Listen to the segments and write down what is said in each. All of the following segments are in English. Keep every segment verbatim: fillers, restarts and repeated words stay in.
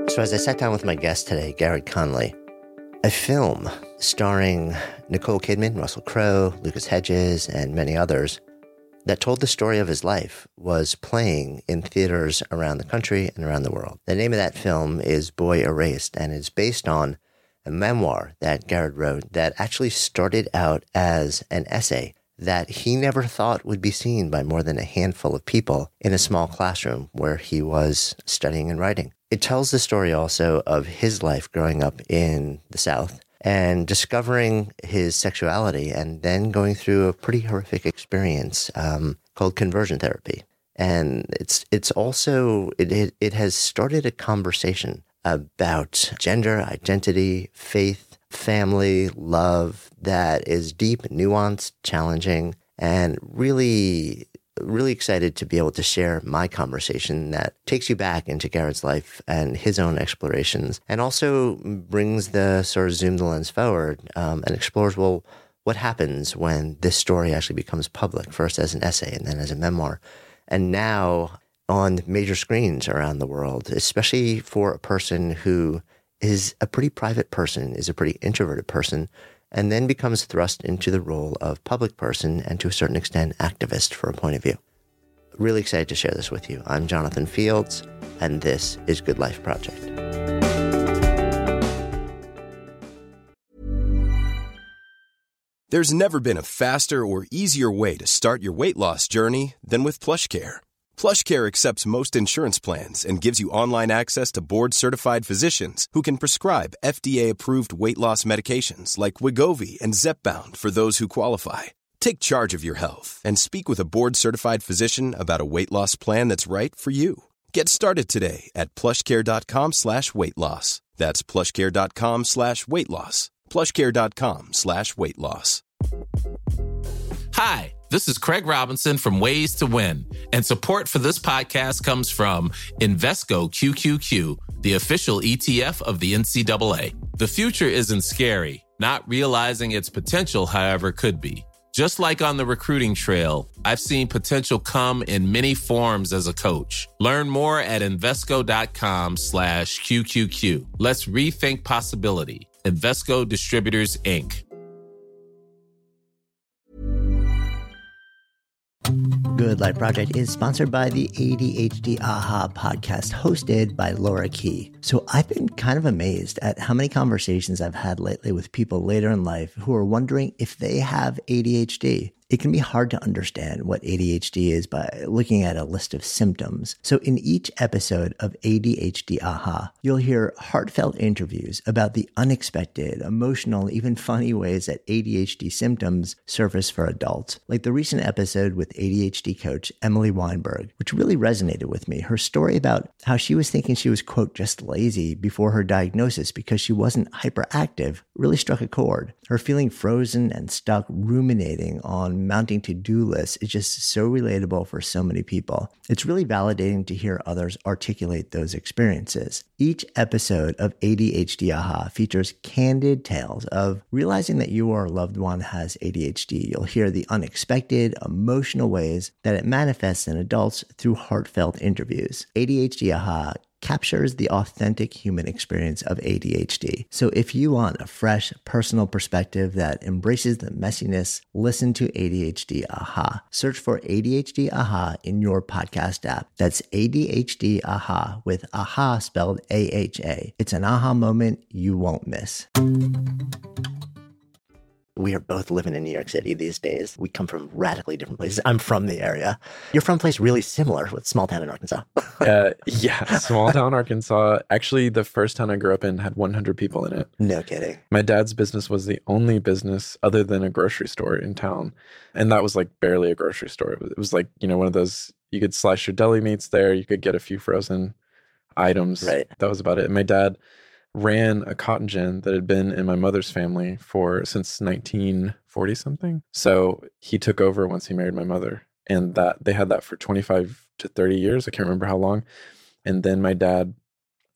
So as I sat down with my guest today, Garrett Conley, a film starring Nicole Kidman, Russell Crowe, Lucas Hedges, and many others that told the story of his life was playing in theaters around the country and around the world. The name of that film is Boy Erased, and it's based on a memoir that Garrett wrote that actually started out as an essay that he never thought would be seen by more than a handful of people in a small classroom where he was studying and writing. It tells the story also of his life growing up in the South and discovering his sexuality and then going through a pretty horrific experience um, called conversion therapy. And it's it's also, it, it it has started a conversation about gender, identity, faith, family, love that is deep, nuanced, challenging, and really really excited to be able to share my conversation that takes you back into Garrett's life and his own explorations, and also brings the sort of zoom the lens forward um, and explores, well, what happens when this story actually becomes public, first as an essay and then as a memoir, and now on major screens around the world, especially for a person who is a pretty private person, is a pretty introverted person, and then becomes thrust into the role of public person and to a certain extent activist for a point of view. Really excited to share this with you. I'm Jonathan Fields, and this is Good Life Project. There's never been a faster or easier way to start your weight loss journey than with PlushCare. PlushCare accepts most insurance plans and gives you online access to board-certified physicians who can prescribe F D A-approved weight loss medications like Wegovy and Zepbound for those who qualify. Take charge of your health and speak with a board-certified physician about a weight loss plan that's right for you. Get started today at plushcare.com slash weight loss. That's plushcare.com slash weight loss. plushcare.com slash weight loss. Hi, this is Craig Robinson from Ways to Win, and support for this podcast comes from Invesco Q Q Q, the official E T F of the N C double A. The future isn't scary. Not realizing its potential, however, could be. Just like on the recruiting trail, I've seen potential come in many forms as a coach. Learn more at Invesco.com slash QQQ. Let's rethink possibility. Invesco Distributors, Incorporated. Good Life Project is sponsored by the A D H D Aha podcast, hosted by Laura Key. So I've been kind of amazed at how many conversations I've had lately with people later in life who are wondering if they have A D H D. It can be hard to understand what A D H D is by looking at a list of symptoms. So in each episode of A D H D Aha, you'll hear heartfelt interviews about the unexpected, emotional, even funny ways that A D H D symptoms surface for adults. Like the recent episode with A D H D coach Emily Weinberg, which really resonated with me. Her story about how she was thinking she was, quote, just lazy before her diagnosis because she wasn't hyperactive really struck a chord. Her feeling frozen and stuck ruminating on mounting to-do lists is just so relatable for so many people. It's really validating to hear others articulate those experiences. Each episode of A D H D Aha features candid tales of realizing that you or a loved one has A D H D. You'll hear the unexpected, emotional ways that it manifests in adults through heartfelt interviews. A D H D Aha captures the authentic human experience of A D H D. So if you want a fresh, personal perspective that embraces the messiness, listen to A D H D Aha. Search for A D H D Aha in your podcast app. That's A D H D Aha with Aha spelled A H A. It's an aha moment you won't miss. We are both living in New York City these days. We come from radically different places. I'm from the area. You're from a place really similar with small town in Arkansas. uh, yeah, small town Arkansas. Actually, the first town I grew up in had one hundred people in it. No kidding. My dad's business was the only business other than a grocery store in town. And that was like barely a grocery store. It was, it was like, you know, one of those, you could slice your deli meats there. You could get a few frozen items. Right. That was about it. And my dad ran a cotton gin that had been in my mother's family for since nineteen forty something. So he took over once he married my mother, and that they had that for twenty-five to thirty years. I can't remember how long. And then my dad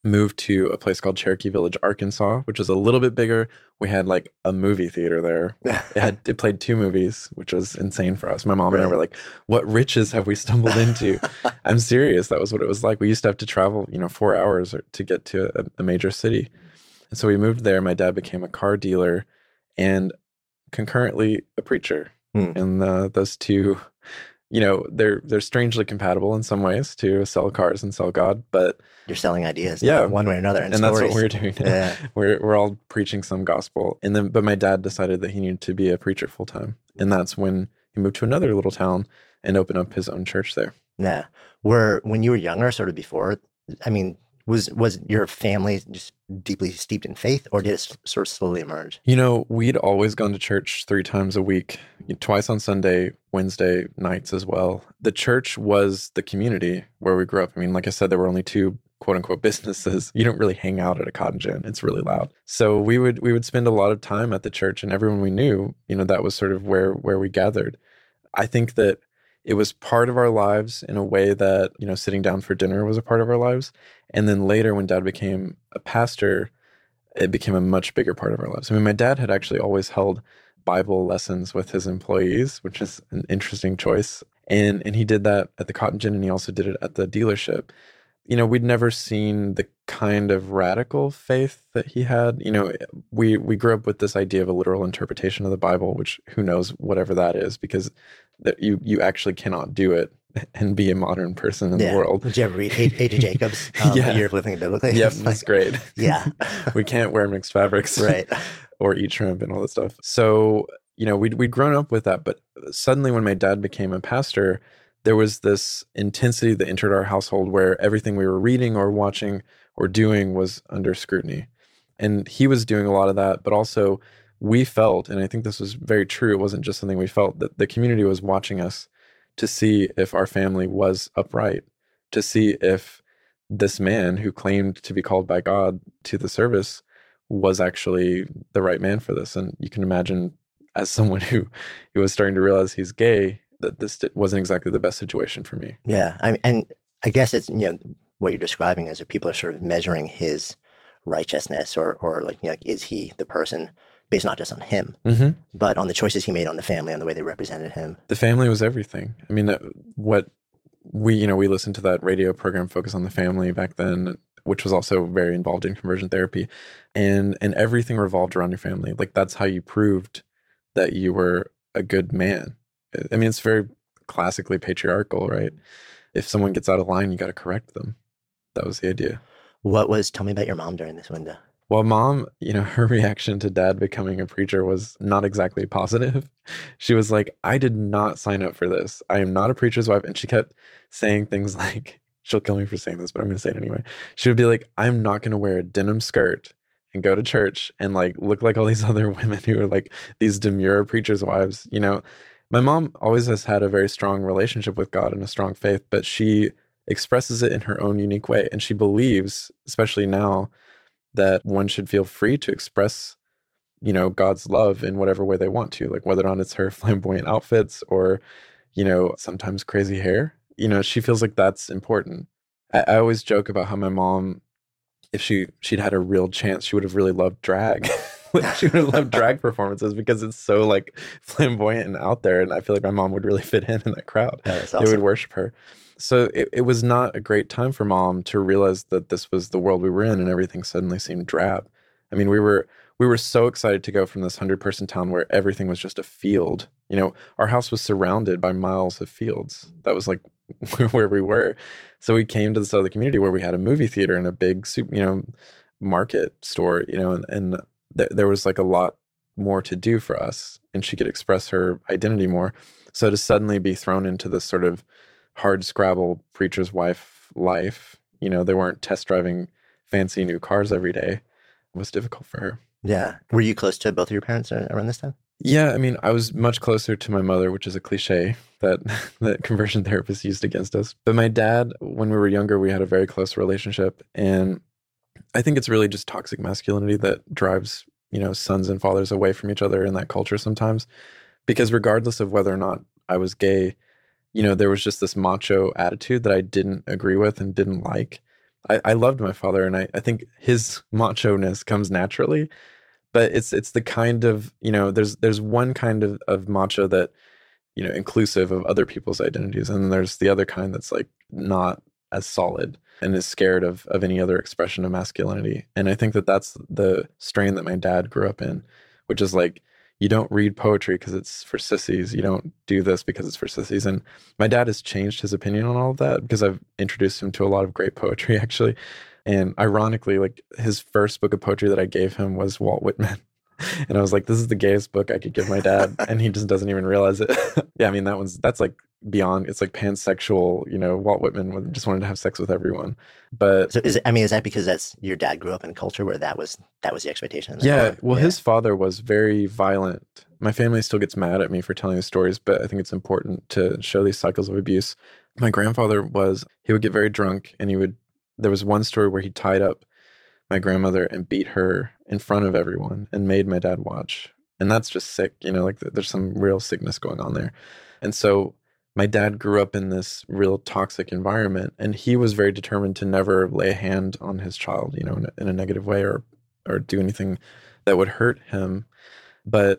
moved to a place called Cherokee Village, Arkansas, which is a little bit bigger. We had like a movie theater there. It had it played two movies, which was insane for us. My mom and I were like, what riches have we stumbled into? I'm serious. That was what it was like. We used to have to travel, you know, four hours to get to a, a major city. And so we moved there. My dad became a car dealer and concurrently a preacher. Hmm. And uh, those two, you know, they're they're strangely compatible in some ways to sell cars and sell God, but you're selling ideas, yeah, one way or another, and, and stories. That's what we're doing now. Yeah. We're we're all preaching some gospel, and then but my dad decided that he needed to be a preacher full time, and that's when he moved to another little town and opened up his own church there. Yeah, were when you were younger, sort of before, I mean, was was your family just deeply steeped in faith, or did it sort of slowly emerge? You know, we'd always gone to church three times a week, twice on Sunday, Wednesday nights as well. The church was the community where we grew up. I mean, like I said, there were only two quote unquote businesses. You don't really hang out at a cotton gin. It's really loud. So we would we would spend a lot of time at the church, and everyone we knew, you know, that was sort of where where we gathered. I think that it was part of our lives in a way that, you know, sitting down for dinner was a part of our lives. And then later when Dad became a pastor, it became a much bigger part of our lives. I mean, my dad had actually always held Bible lessons with his employees, which is an interesting choice. And and he did that at the Cotton Gin, and he also did it at the dealership. You know, we'd never seen the kind of radical faith that he had. You know, we we grew up with this idea of a literal interpretation of the Bible, which who knows whatever that is, because that you you actually cannot do it and be a modern person in yeah. the world. Did you ever read Age of Jacobs? Um, yeah. A Year of Living Biblically? Yep, that's great. Yeah. We can't wear mixed fabrics. Right. Or eat shrimp and all this stuff. So, you know, we'd, we'd grown up with that. But suddenly when my dad became a pastor, there was this intensity that entered our household where everything we were reading or watching or doing was under scrutiny. And he was doing a lot of that, but also we felt, and I think this was very true, it wasn't just something we felt, that the community was watching us to see if our family was upright, to see if this man who claimed to be called by God to the service was actually the right man for this. And you can imagine, as someone who, who was starting to realize he's gay, that this wasn't exactly the best situation for me. Yeah. I mean, and I guess it's, you know, what you're describing is that people are sort of measuring his righteousness or, or like, you know, like, is he the person based not just on him, mm-hmm. but on the choices he made on the family, on the way they represented him. The family was everything. I mean, what we, you know, we listened to that radio program, Focus on the Family, back then, which was also very involved in conversion therapy. And, and everything revolved around your family. Like, that's how you proved that you were a good man. I mean, it's very classically patriarchal, right? If someone gets out of line, you got to correct them. That was the idea. What was, tell me about your mom during this window. Well, mom, you know, her reaction to dad becoming a preacher was not exactly positive. She was like, I did not sign up for this. I am not a preacher's wife. And she kept saying things like, she'll kill me for saying this, but I'm going to say it anyway. She would be like, I'm not going to wear a denim skirt and go to church and like look like all these other women who are like these demure preacher's wives. You know, my mom always has had a very strong relationship with God and a strong faith, but she expresses it in her own unique way. And she believes, especially now, that one should feel free to express, you know, God's love in whatever way they want to, like whether or not it's her flamboyant outfits or, you know, sometimes crazy hair. You know, she feels like that's important. I, I always joke about how my mom, if she, she'd had a real chance, she would have really loved drag. Like, she would have loved drag performances because it's so like flamboyant and out there. And I feel like my mom would really fit in in that crowd. Yeah, that's awesome. They would worship her. So it, it was not a great time for mom to realize that this was the world we were in and everything suddenly seemed drab. I mean, we were we were so excited to go from this hundred-person town where everything was just a field. You know, our house was surrounded by miles of fields. That was like where we were. So we came to this other community where we had a movie theater and a big, you know, market store, you know, and, and th- there was like a lot more to do for us, and she could express her identity more. So to suddenly be thrown into this sort of hard scrabble preacher's wife life, you know, they weren't test driving fancy new cars every day. It was difficult for her. Yeah. Were you close to both of your parents around this time? Yeah. I mean, I was much closer to my mother, which is a cliche that that conversion therapists used against us. But my dad, when we were younger, we had a very close relationship. And I think it's really just toxic masculinity that drives, you know, sons and fathers away from each other in that culture sometimes. Because regardless of whether or not I was gay, you know, there was just this macho attitude that I didn't agree with and didn't like. I, I loved my father, and I, I think his macho-ness comes naturally, but it's it's the kind of, you know, there's there's one kind of, of macho that, you know, inclusive of other people's identities, and then there's the other kind that's like not as solid and is scared of of any other expression of masculinity. And I think that that's the strain that my dad grew up in, which is like, you don't read poetry because it's for sissies. You don't do this because it's for sissies. And my dad has changed his opinion on all of that because I've introduced him to a lot of great poetry, actually. And ironically, like his first book of poetry that I gave him was Walt Whitman. And I was like, this is the gayest book I could give my dad. And he just doesn't even realize it. Yeah, I mean, that one's, that's like beyond, it's like pansexual, you know, Walt Whitman just wanted to have sex with everyone. But so is it, I mean, is that because that's your dad grew up in a culture where that was, that was the expectation? Yeah. Well, yeah. His father was very violent. My family still gets mad at me for telling these stories, but I think it's important to show these cycles of abuse. My grandfather was, he would get very drunk, and he would, there was one story where he tied up my grandmother and beat her in front of everyone and made my dad watch. And that's just sick, you know, like there's some real sickness going on there. And so my dad grew up in this real toxic environment, and he was very determined to never lay a hand on his child, you know, in a, in a negative way, or or do anything that would hurt him. But,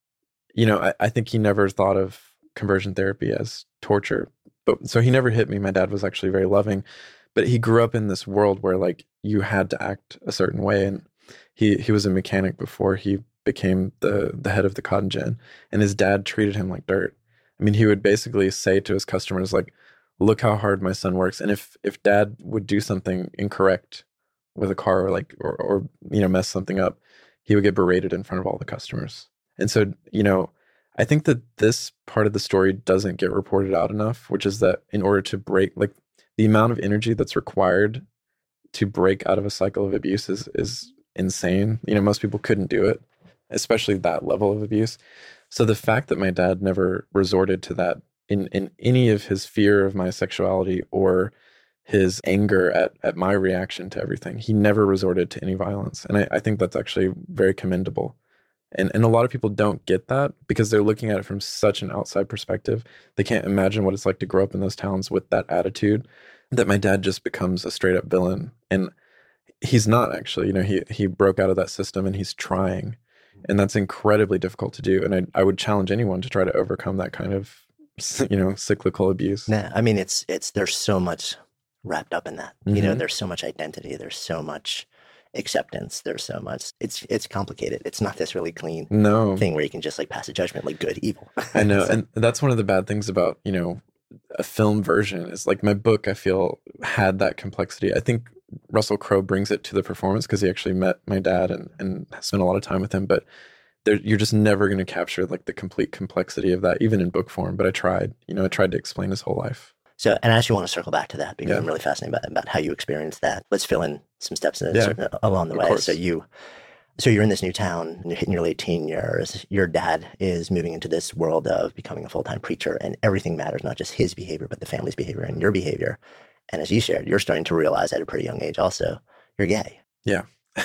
you know, I, I think he never thought of conversion therapy as torture. But so he never hit me. My dad was actually very loving, but he grew up in this world where like you had to act a certain way. And he he was a mechanic before he became the the head of the cotton gin, and his dad treated him like dirt. I mean, he would basically say to his customers, like, look how hard my son works. And if if dad would do something incorrect with a car, or like, or, or, you know, mess something up, he would get berated in front of all the customers. And so, you know, I think that this part of the story doesn't get reported out enough, which is that in order to break, like the amount of energy that's required to break out of a cycle of abuse is, is insane. You know, most people couldn't do it, especially that level of abuse. So the fact that my dad never resorted to that in, in any of his fear of my sexuality or his anger at, at my reaction to everything, he never resorted to any violence. And I, I think that's actually very commendable. And and a lot of people don't get that because they're looking at it from such an outside perspective. They can't imagine what it's like to grow up in those towns with that attitude, that my dad just becomes a straight up villain. And he's not actually, you know, he he broke out of that system and he's trying. And that's incredibly difficult to do. And I, I would challenge anyone to try to overcome that kind of, you know, cyclical abuse. Yeah, I mean, it's, it's, there's so much wrapped up in that. Mm-hmm. You know, there's so much identity. There's so much acceptance. There's so much, it's, it's complicated. It's not this really clean no. thing where you can just like pass a judgment like good, evil. I know. So, and that's one of the bad things about, you know, a film version is like my book, I feel, had that complexity. I think Russell Crowe brings it to the performance because he actually met my dad and, and spent a lot of time with him, but there, you're just never going to capture like the complete complexity of that, even in book form. But I tried, you know, I tried to explain his whole life. So, and I actually want to circle back to that because yeah. I'm really fascinated about, about how you experienced that. Let's fill in some steps in, yeah, along the way. So you, so you're in this new town, and you're hitting your late teen years. Your dad is moving into this world of becoming a full-time preacher, and everything matters, not just his behavior, but the family's behavior and your behavior. And as you shared, you're starting to realize at a pretty young age also, you're gay. Yeah.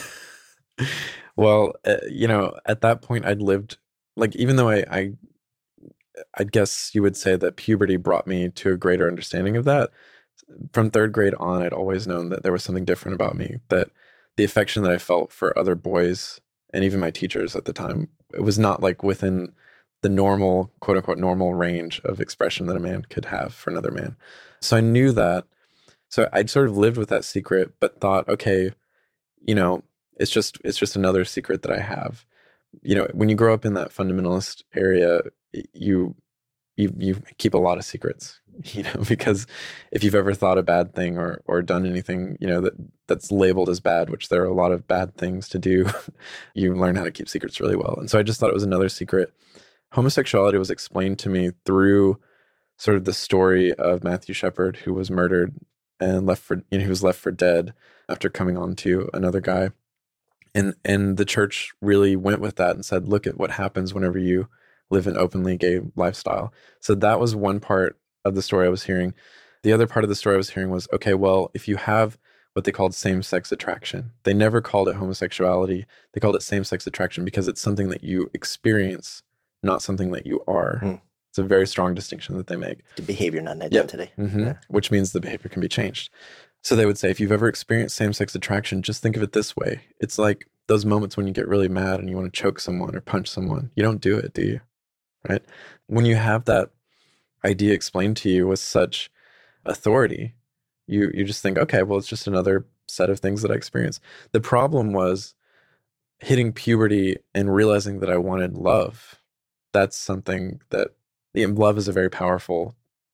Well, uh, you know, at that point I'd lived, like, even though I, I, I guess you would say that puberty brought me to a greater understanding of that. From third grade on, I'd always known that there was something different about me, that the affection that I felt for other boys and even my teachers at the time, it was not like within the normal, quote unquote, normal range of expression that a man could have for another man. So I knew that. So I'd sort of lived with that secret, but thought, okay, you know, it's just it's just another secret that I have. You know, when you grow up in that fundamentalist area, you you you keep a lot of secrets, you know, because if you've ever thought a bad thing or or done anything, you know, that that's labeled as bad, which there are a lot of bad things to do, you learn how to keep secrets really well. And so I just thought it was another secret. Homosexuality was explained to me through sort of the story of Matthew Shepard, who was murdered and left for, you know, he was left for dead after coming on to another guy. And and the church really went with that and said, look at what happens whenever you live an openly gay lifestyle. So that was one part of the story I was hearing. The other part of the story I was hearing was, okay, well, if you have what they called same-sex attraction, they never called it homosexuality. They called it same-sex attraction because it's something that you experience, not something that you are. Mm. It's a very strong distinction that they make. The behavior, not an identity. Yep. Mm-hmm. Yeah. Which means the behavior can be changed. So they would say, if you've ever experienced same-sex attraction, just think of it this way. It's like those moments when you get really mad and you want to choke someone or punch someone. You don't do it, do you? Right? When you have that idea explained to you with such authority, you you just think, okay, well, it's just another set of things that I experience. The problem was hitting puberty and realizing that I wanted love. That's something that, yeah, love is a very powerful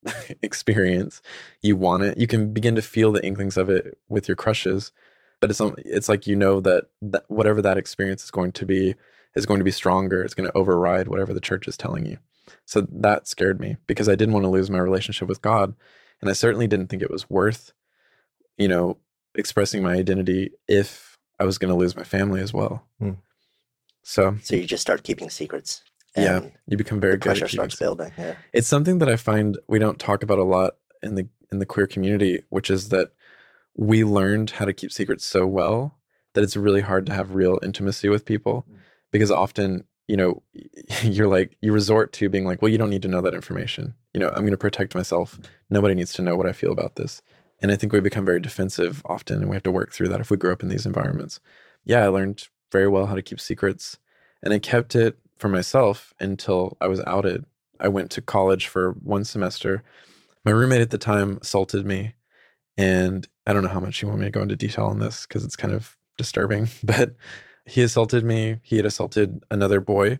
experience. You want it. You can begin to feel the inklings of it with your crushes, but it's it's like, you know, that, that whatever that experience is going to be is going to be stronger. It's going to override whatever the church is telling you. So that scared me because I didn't want to lose my relationship with God, and I certainly didn't think it was worth, you know, expressing my identity if I was going to lose my family as well. Hmm. So, so you just start keeping secrets. Yeah, you become very good. Pressure starts building. Yeah. It's something that I find we don't talk about a lot in the in the queer community, which is that we learned how to keep secrets so well that it's really hard to have real intimacy with people, because often, you know, you're like, you resort to being like, well, you don't need to know that information. You know, I'm going to protect myself. Nobody needs to know what I feel about this. And I think we become very defensive often, and we have to work through that if we grew up in these environments. Yeah, I learned very well how to keep secrets, and I kept it for myself until I was outed. I went to college for one semester. My roommate at the time assaulted me, and I don't know how much you want me to go into detail on this because it's kind of disturbing, but he assaulted me. He had assaulted another boy,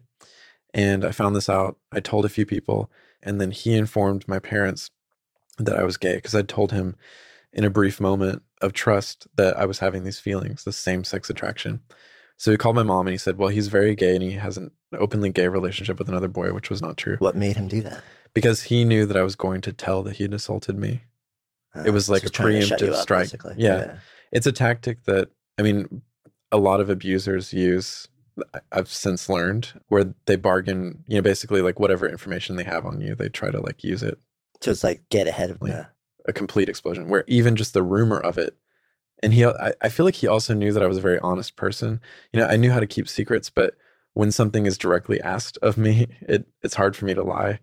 and I found this out. I told a few people, and then he informed my parents that I was gay because I'd told him in a brief moment of trust that I was having these feelings, the same-sex attraction. So he called my mom and he said, well, he's very gay and he has an openly gay relationship with another boy, which was not true. What made him do that? Because he knew that I was going to tell that he had assaulted me. Uh, it was like a preemptive up, strike. Yeah. yeah. It's a tactic that, I mean, a lot of abusers use, I've since learned, where they bargain, you know, basically like whatever information they have on you, they try to like use it. So it's like get ahead of like, the... a complete explosion, where even just the rumor of it. And he, I, I feel like he also knew that I was a very honest person. You know, I knew how to keep secrets, but when something is directly asked of me, it it's hard for me to lie.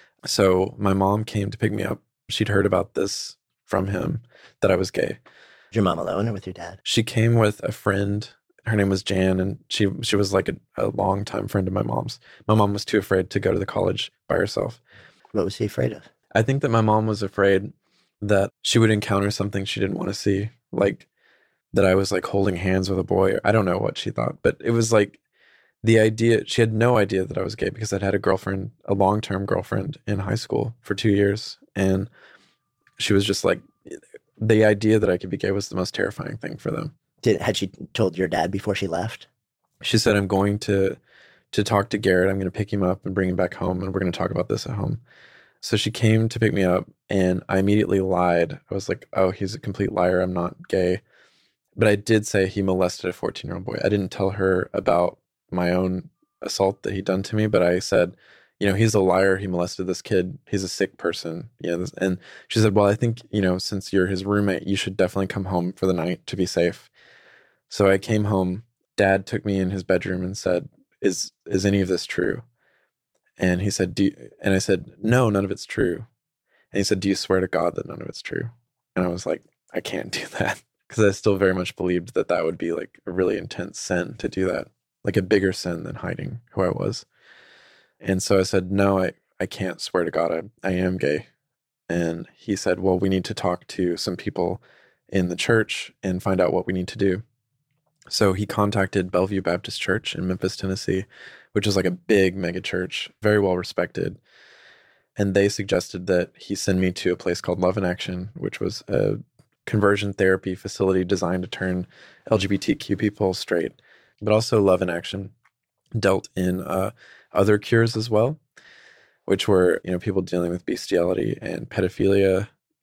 So my mom came to pick me up. She'd heard about this from him, that I was gay. Was your mom alone or with your dad? She came with a friend. Her name was Jan, and she she was like a, a long-time friend of my mom's. My mom was too afraid to go to the college by herself. What was she afraid of? I think that my mom was afraid that she would encounter something she didn't want to see, like that I was like holding hands with a boy. I don't know what she thought, but it was like the idea, she had no idea that I was gay because I'd had a girlfriend, a long-term girlfriend in high school for two years. And she was just like, the idea that I could be gay was the most terrifying thing for them. Did, had she told your dad before she left? She said, I'm going to, to talk to Garrett. I'm going to pick him up and bring him back home, and we're going to talk about this at home. So she came to pick me up, and I immediately lied. I was like, oh, he's a complete liar. I'm not gay. But I did say he molested a fourteen-year-old boy. I didn't tell her about my own assault that he'd done to me, but I said, you know, he's a liar. He molested this kid. He's a sick person. You know, and she said, well, I think, you know, since you're his roommate, you should definitely come home for the night to be safe. So I came home. Dad took me in his bedroom and said, is is any of this true? And he said, do you, and I said, no, none of it's true. And he said, do you swear to God that none of it's true? And I was like, I can't do that. Because I still very much believed that that would be like a really intense sin to do that, like a bigger sin than hiding who I was. And so I said, no, I, I can't swear to God I, I am gay. And he said, well, we need to talk to some people in the church and find out what we need to do. So he contacted Bellevue Baptist Church in Memphis, Tennessee, which is like a big mega church, very well respected. And they suggested that he send me to a place called Love in Action, which was a conversion therapy facility designed to turn L G B T Q people straight. But also Love in Action dealt in uh, other cures as well, which were, you know, people dealing with bestiality and pedophilia.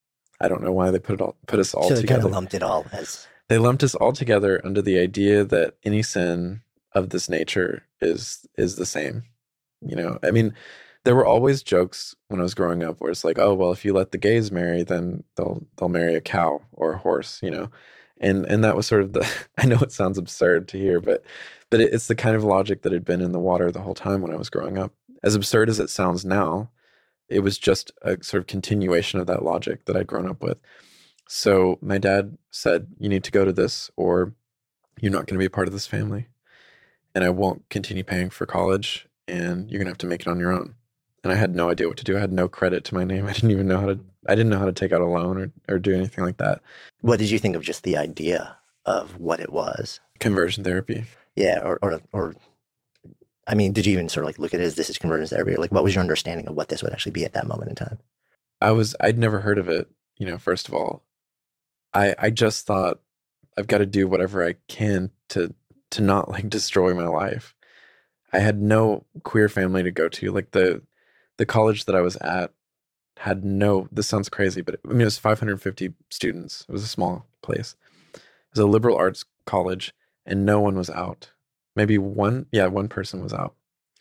I don't know why they put it all put us all so together. So they kind of lumped it all as... They lumped us all together under the idea that any sin of this nature is is the same. You know, I mean, there were always jokes when I was growing up where it's like, oh, well, if you let the gays marry, then they'll they'll marry a cow or a horse, you know. And and that was sort of the, I know it sounds absurd to hear, but but it, it's the kind of logic that had been in the water the whole time when I was growing up. As absurd as it sounds now, it was just a sort of continuation of that logic that I'd grown up with. So my dad said, you need to go to this or you're not going to be a part of this family. And I won't continue paying for college and you're going to have to make it on your own. And I had no idea what to do. I had no credit to my name. I didn't even know how to, I didn't know how to take out a loan or, or do anything like that. What did you think of just the idea of what it was? Conversion therapy. Yeah. Or, or, or I mean, did you even sort of like look at it as this is conversion therapy? Or like, what was your understanding of what this would actually be at that moment in time? I was, I'd never heard of it. You know, first of all, I, I just thought I've got to do whatever I can to, to not like destroy my life. I had no queer family to go to. Like the, the college that I was at had no, this sounds crazy, but I mean, it was five hundred fifty students. It was a small place. It was a liberal arts college and no one was out. Maybe one, yeah, one person was out.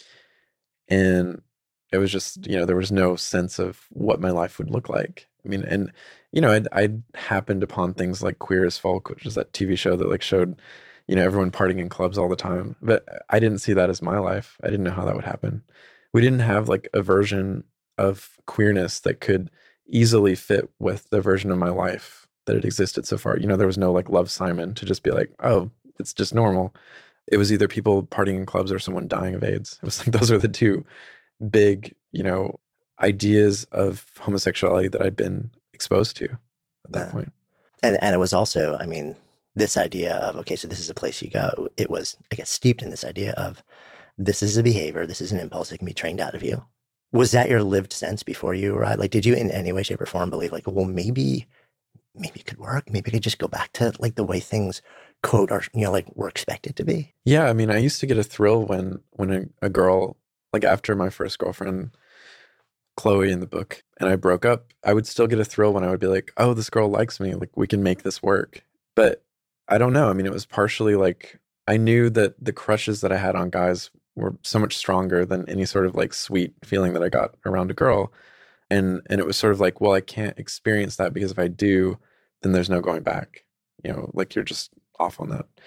And it was just, you know, there was no sense of what my life would look like. I mean, and, you know, I'd, I'd happened upon things like Queer as Folk, which is that T V show that like showed, you know, everyone partying in clubs all the time. But I didn't see that as my life. I didn't know how that would happen. We didn't have like a version of queerness that could easily fit with the version of my life that had existed so far. You know, there was no like Love, Simon to just be like, oh, it's just normal. It was either people partying in clubs or someone dying of AIDS. It was like, those are the two big, you know, ideas of homosexuality that I'd been exposed to at that Yeah. point. And, and it was also, I mean, this idea of, okay, so this is a place you go. It was, I guess, steeped in this idea of this is a behavior, this is an impulse that can be trained out of you. Was that your lived sense before you arrived? Like, did you in any way, shape, or form believe like, well, maybe, maybe it could work. Maybe I could just go back to like the way things, quote, are, you know, like were expected to be? Yeah, I mean, I used to get a thrill when when a, a girl, like after my first girlfriend, Chloe in the book, and I broke up, I would still get a thrill when I would be like, oh, this girl likes me. Like, we can make this work. But I don't know. I mean, it was partially like, I knew that the crushes that I had on guys were so much stronger than any sort of like sweet feeling that I got around a girl. And and it was sort of like, well, I can't experience that because if I do, then there's no going back. You know, like you're just off on that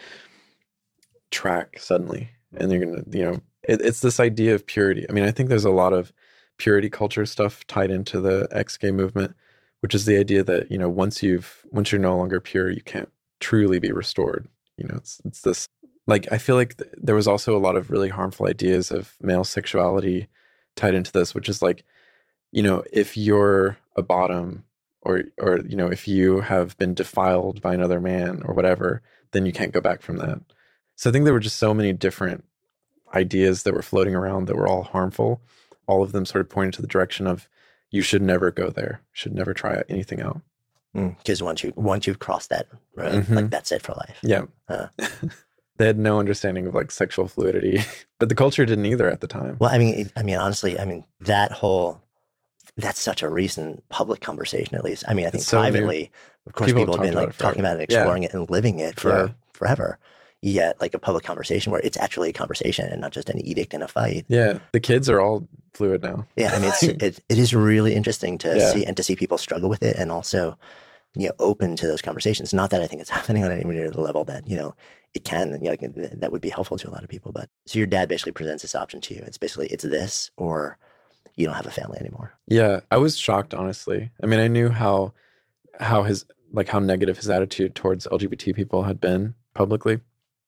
track suddenly. And you're going to, you know, it, it's this idea of purity. I mean, I think there's a lot of purity culture stuff tied into the ex-gay movement, which is the idea that, you know, once you've, once you're no longer pure, you can't truly be restored. You know, it's, it's this, like, I feel like th- there was also a lot of really harmful ideas of male sexuality tied into this, which is like, you know, if you're a bottom or, or, you know, if you have been defiled by another man or whatever, then you can't go back from that. So I think there were just so many different ideas that were floating around that were all harmful. All of them sort of pointed to the direction of you should never go there, should never try anything out. Because mm, once you once you've crossed that road, Mm-hmm. like that's it for life. Yeah. Uh, They had no understanding of like sexual fluidity, but the culture didn't either at the time. well, I mean, it, I mean, honestly, I mean that whole that's such a recent public conversation. At least, I mean, I think It's so new. privately, of course, People people, have have been talked about like it forever. talking about it, Yeah. exploring it, and living it for Yeah. forever. Yet, like a public conversation where it's actually a conversation and not just an edict and a fight. Yeah, the kids are all fluid now. Yeah, I mean, it's, it it is really interesting to Yeah. see and to see people struggle with it, and also, you know, open to those conversations. Not that I think it's happening on anywhere near the level that you know it can, you know, like, that would be helpful to a lot of people. But so your dad basically presents this option to you. It's basically it's this or you don't have a family anymore. Yeah, I was shocked, honestly. I mean, I knew how how his like how negative his attitude towards L G B T people had been publicly,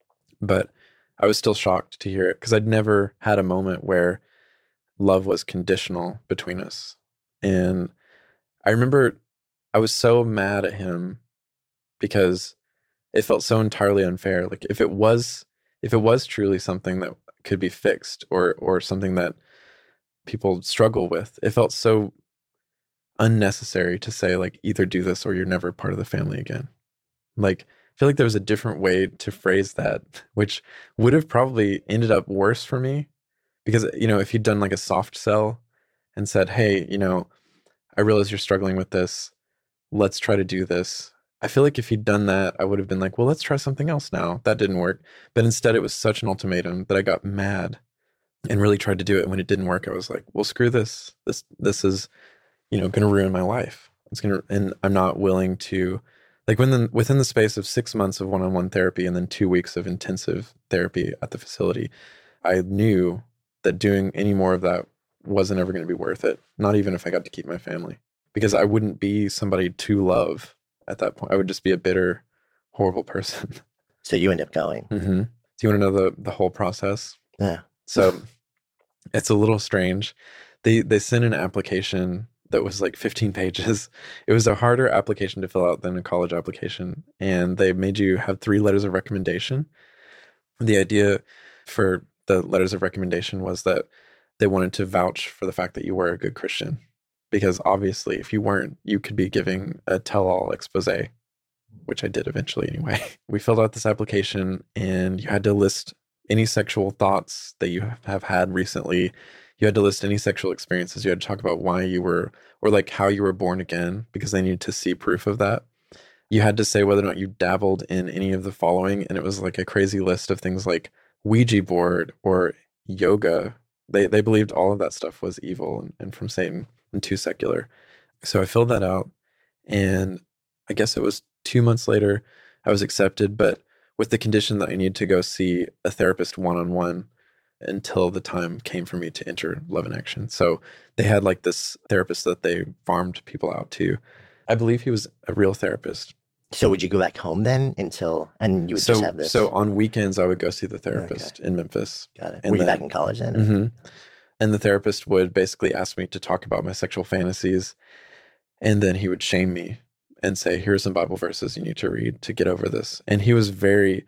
but I was still shocked to hear it because I'd never had a moment where love was conditional between us. And I remember I was so mad at him because it felt so entirely unfair. Like if it was if it was truly something that could be fixed or or something that people struggle with, it felt so unnecessary to say like either do this or you're never part of the family again. Like I feel like there was a different way to phrase that, which would have probably ended up worse for me because, you know, if he'd done like a soft sell and said, hey, you know, I realize you're struggling with this. Let's try to do this. I feel like if he'd done that, I would have been like, well, let's try something else now. That didn't work. But instead it was such an ultimatum that I got mad and really tried to do it. And when it didn't work, I was like, well, screw this. This, this is, you know, going to ruin my life. It's going to, and I'm not willing to, like when the, within the space of six months of one-on-one therapy and then two weeks of intensive therapy at the facility, I knew that doing any more of that wasn't ever going to be worth it. Not even if I got to keep my family, because I wouldn't be somebody to love at that point. I would just be a bitter, horrible person. So you end up going. Mm-hmm. Do you want to know the, the whole process? Yeah. So it's a little strange. They they sent an application that was like fifteen pages. It was a harder application to fill out than a college application. And they made you have three letters of recommendation. The idea for the letters of recommendation was that they wanted to vouch for the fact that you were a good Christian. Because obviously, if you weren't, you could be giving a tell-all expose, which I did eventually anyway. We filled out this application and you had to list any sexual thoughts that you have had recently. You had to list any sexual experiences. You had to talk about why you were, or like how you were born again, because they needed to see proof of that. You had to say whether or not you dabbled in any of the following. And it was like a crazy list of things like Ouija board or yoga. They they believed all of that stuff was evil and, and from Satan and too secular. So I filled that out. And I guess it was two months later, I was accepted, but with the condition that I needed to go see a therapist one-on-one until the time came for me to enter Love in Action. So they had like this therapist that they farmed people out to. I believe he was a real therapist. So would you go back home then until, and you would so, just have this? So on weekends, I would go see the therapist Okay. in Memphis. Got it. And Were you then- back in college then? Mm-hmm. And the therapist would basically ask me to talk about my sexual fantasies. And then he would shame me and say, here's some Bible verses you need to read to get over this. And he was very,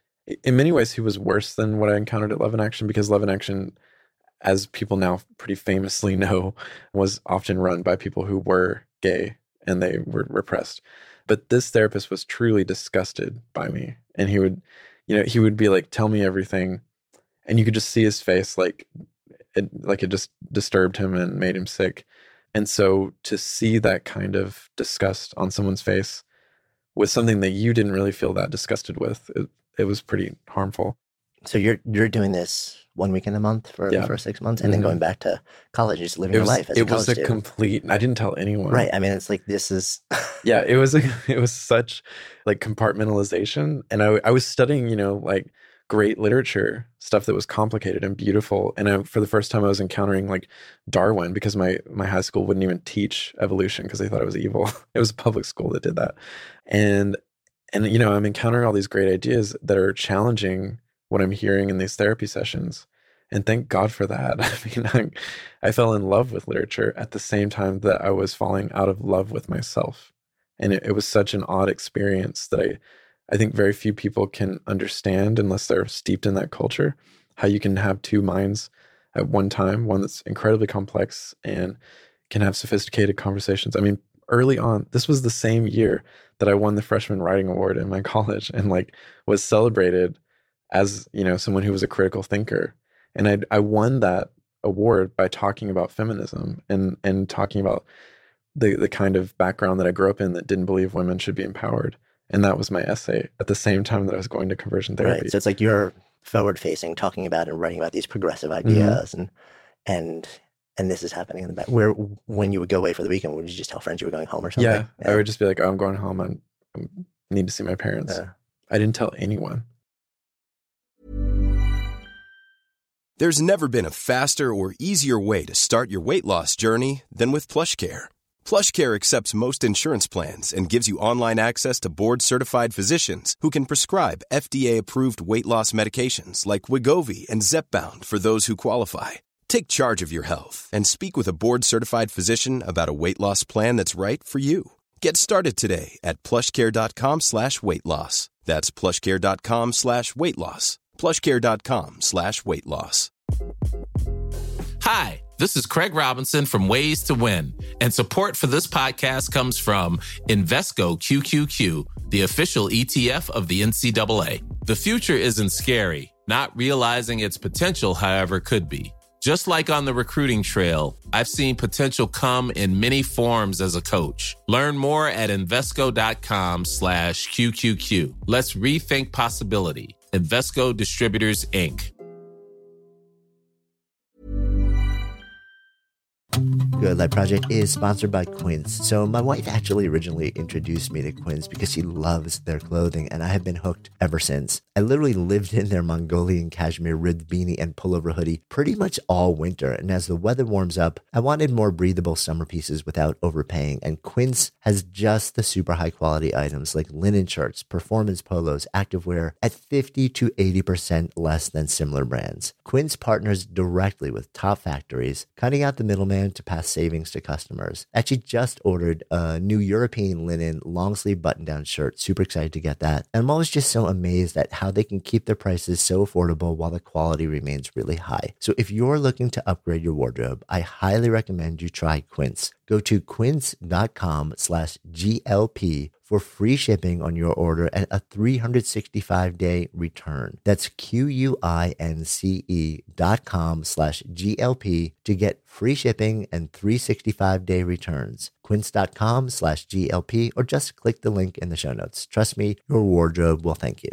in many ways, he was worse than what I encountered at Love in Action, because Love in Action, as people now pretty famously know, was often run by people who were gay and they were repressed. But this therapist was truly disgusted by me. And he would, you know, he would be like, tell me everything. And you could just see his face, like it, like it just disturbed him and made him sick. And so to see that kind of disgust on someone's face with something that you didn't really feel that disgusted with, it, it was pretty harmful. So you're you're doing this one weekend a month for Yeah. the first six months, and then Mhm. going back to college, and just living It your was, life as it a was college a student. complete, I didn't tell anyone. Right. I mean, it's like this is. Yeah, it was a, it was such like compartmentalization. And I, I was studying, you know, like great literature, stuff that was complicated and beautiful. And I, for the first time, I was encountering like Darwin, because my my high school wouldn't even teach evolution because they thought it was evil. It was a public school that did that. And and you know, I'm encountering all these great ideas that are challenging what I'm hearing in these therapy sessions. And thank God for that. I mean, I, I fell in love with literature at the same time that I was falling out of love with myself. And it, it was such an odd experience that I, I think very few people can understand unless they're steeped in that culture, how you can have two minds at one time, one that's incredibly complex and can have sophisticated conversations. I mean, early on, this was the same year that I won the freshman writing award in my college and like was celebrated as, you know, someone who was a critical thinker. And I I won that award by talking about feminism and and talking about the the kind of background that I grew up in that didn't believe women should be empowered. And that was my essay at the same time that I was going to conversion therapy. Right. So it's like you're forward facing, talking about and writing about these progressive ideas, mm-hmm. and and and this is happening in the back. Where when you would go away for the weekend, would you just tell friends you were going home or something? Yeah, yeah. I would just be like, oh, I'm going home. I'm, I need to see my parents. Uh, I didn't tell anyone. There's never been a faster or easier way to start your weight loss journey than with PlushCare. PlushCare accepts most insurance plans and gives you online access to board-certified physicians who can prescribe F D A-approved weight loss medications like Wegovy and Zepbound for those who qualify. Take charge of your health and speak with a board-certified physician about a weight loss plan that's right for you. Get started today at plushcare.com slash weight loss. That's plushcare.com slash weight loss. plushcare.com slash weight loss. Hi, this is Craig Robinson from Ways to Win, and support for this podcast comes from Invesco Q Q Q, the official E T F of the N C double A. The future isn't scary. Not realizing its potential, however, could be. Just like on the recruiting trail, I've seen potential come in many forms as a coach. Learn more at Invesco.com slash QQQ. Let's rethink possibility. Invesco Distributors, Incorporated. Good Life Project is sponsored by Quince. So my wife actually originally introduced me to Quince because she loves their clothing, and I have been hooked ever since. I literally lived in their Mongolian cashmere ribbed beanie and pullover hoodie pretty much all winter, and as the weather warms up, I wanted more breathable summer pieces without overpaying, and Quince has just the super high quality items like linen shirts, performance polos, activewear at fifty to eighty percent less than similar brands. Quince partners directly with top factories, cutting out the middleman to pass savings to customers. Actually just ordered a new European linen long sleeve button down shirt. Super excited to get that. And I'm always just so amazed at how they can keep their prices so affordable while the quality remains really high. So if you're looking to upgrade your wardrobe, I highly recommend you try Quince. Go to quince.com slash GLP for free shipping on your order and a three hundred sixty-five day return. That's Q-U-I-N-C-E dot com slash G-L-P to get free shipping and three hundred sixty-five day returns. Quince.com slash G-L-P or just click the link in the show notes. Trust me, your wardrobe will thank you.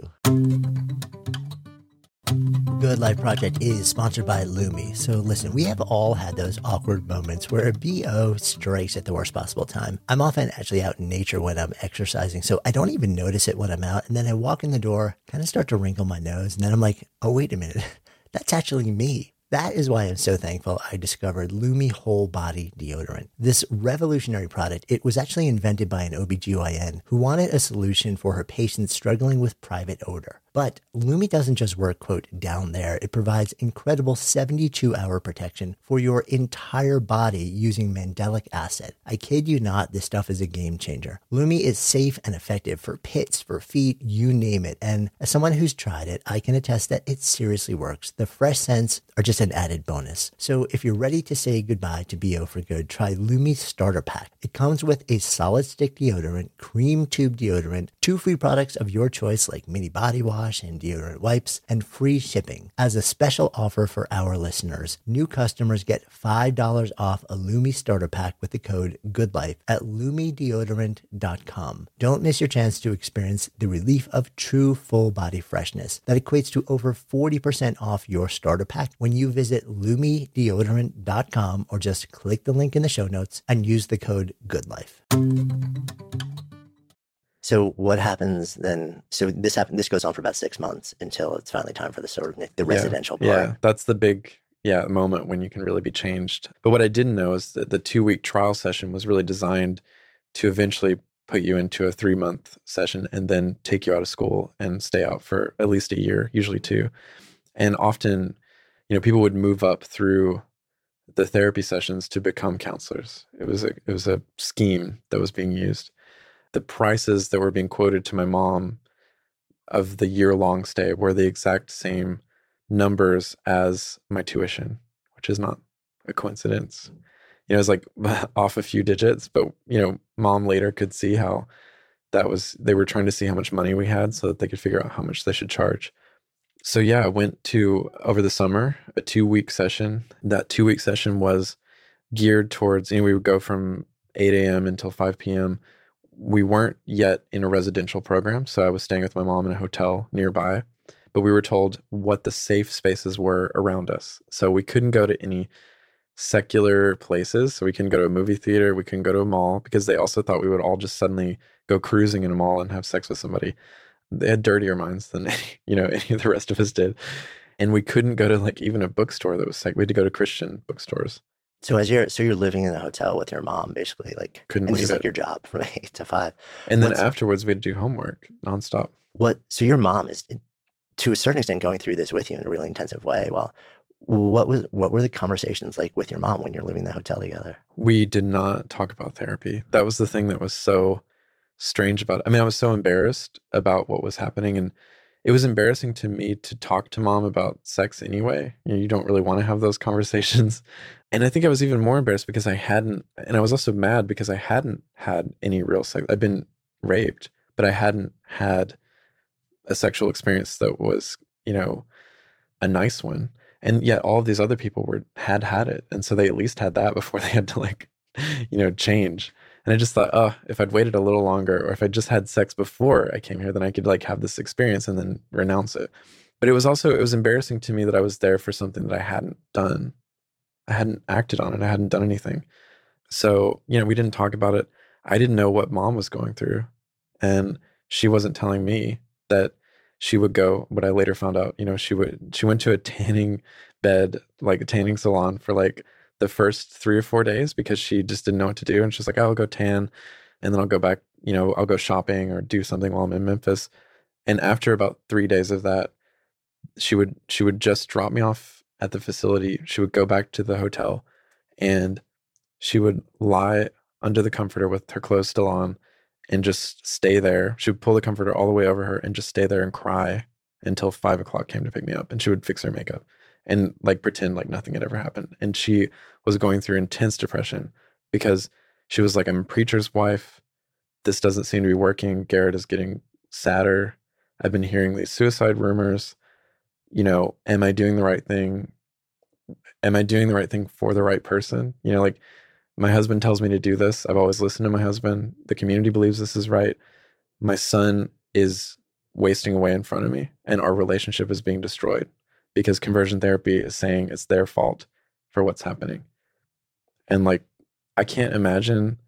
Good Life Project is sponsored by Lumi. So listen, we have all had those awkward moments where a B O strikes at the worst possible time. I'm often actually out in nature when I'm exercising, so I don't even notice it when I'm out. And then I walk in the door, kind of start to wrinkle my nose, and then I'm like, oh, wait a minute, that's actually me. That is why I'm so thankful I discovered Lumi Whole Body Deodorant. This revolutionary product, it was actually invented by an O B G Y N who wanted a solution for her patients struggling with private odor. But Lumi doesn't just work, quote, down there. It provides incredible seventy-two hour protection for your entire body using mandelic acid. I kid you not, this stuff is a game changer. Lumi is safe and effective for pits, for feet, you name it. And as someone who's tried it, I can attest that it seriously works. The fresh scents are just an added bonus. So if you're ready to say goodbye to B O for good, try Lumi's Starter Pack. It comes with a solid stick deodorant, cream tube deodorant, two free products of your choice like mini body wash and deodorant wipes, and free shipping. As a special offer for our listeners, new customers get five dollars off a Lumi Starter Pack with the code GOODLIFE at lumi deodorant dot com. Don't miss your chance to experience the relief of true full body freshness that equates to over forty percent off your starter pack when you visit lumi deodorant dot com or just click the link in the show notes and use the code GOODLIFE. So what happens then? So this happened. This goes on for about six months until it's finally time for the sort of the residential yeah, part. Yeah, that's the big yeah moment when you can really be changed. But what I didn't know is that the two week trial session was really designed to eventually put you into a three month session and then take you out of school and stay out for at least a year, usually two. And often, you know, people would move up through the therapy sessions to become counselors. It was a it was a scheme that was being used. The prices that were being quoted to my mom of the year-long stay were the exact same numbers as my tuition, which is not a coincidence. You know, it's like off a few digits, but, you know, mom later could see how that was, they were trying to see how much money we had so that they could figure out how much they should charge. So yeah, I went to, over the summer, a two-week session. That two-week session was geared towards, you know, we would go from eight a.m. until five p.m. We weren't yet in a residential program, so I was staying with my mom in a hotel nearby, but we were told what the safe spaces were around us. So we couldn't go to any secular places. So we couldn't go to a movie theater, we couldn't go to a mall, because they also thought we would all just suddenly go cruising in a mall and have sex with somebody. They had dirtier minds than any, you know, any of the rest of us did. And we couldn't go to like even a bookstore that was like, we had to go to Christian bookstores. So as you're so you're living in a hotel with your mom, basically, like couldn't and leave it's it. like your job from eight to five. And then What's, afterwards, we had to do homework nonstop. What? So your mom is, to a certain extent, going through this with you in a really intensive way. Well, what was what were the conversations like with your mom when you're living in the hotel together? We did not talk about therapy. That was the thing that was so strange about it. I mean, I was so embarrassed about what was happening, and it was embarrassing to me to talk to mom about sex anyway. You know, you don't really want to have those conversations. And I think I was even more embarrassed because I hadn't, and I was also mad because I hadn't had any real sex. I'd been raped, but I hadn't had a sexual experience that was, you know, a nice one. And yet all of these other people were had had it. And so they at least had that before they had to like, you know, change. And I just thought, oh, if I'd waited a little longer, or if I just had sex before I came here, then I could like have this experience and then renounce it. But it was also, it was embarrassing to me that I was there for something that I hadn't done. I hadn't acted on it. I hadn't done anything. So, you know, we didn't talk about it. I didn't know what mom was going through. And she wasn't telling me that she would go, what I later found out, you know, she would, she went to a tanning bed, like a tanning salon for like the first three or four days because she just didn't know what to do. And she's like, oh, I'll go tan and then I'll go back, you know, I'll go shopping or do something while I'm in Memphis. And after about three days of that, she would, she would just drop me off at the facility. She would go back to the hotel and she would lie under the comforter with her clothes still on and just stay there. She would pull the comforter all the way over her and just stay there and cry until five o'clock came to pick me up. And she would fix her makeup and like pretend like nothing had ever happened. And she was going through intense depression because she was like, I'm a preacher's wife. This doesn't seem to be working. Garrett is getting sadder. I've been hearing these suicide rumors. You know, am I doing the right thing? Am I doing the right thing for the right person? You know, like my husband tells me to do this. I've always listened to my husband. The community believes this is right. My son is wasting away in front of me and our relationship is being destroyed because conversion therapy is saying it's their fault for what's happening. And like, I can't imagine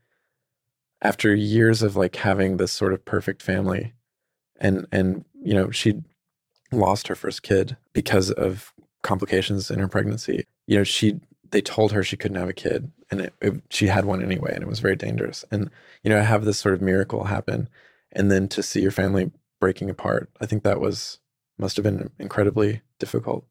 after years of like having this sort of perfect family and, and, you know, she lost her first kid because of complications in her pregnancy. You know, she, they told her she couldn't have a kid and it, it, she had one anyway, and it was very dangerous. And, you know, to have this sort of miracle happen and then to see your family breaking apart, I think that was, must have been incredibly difficult.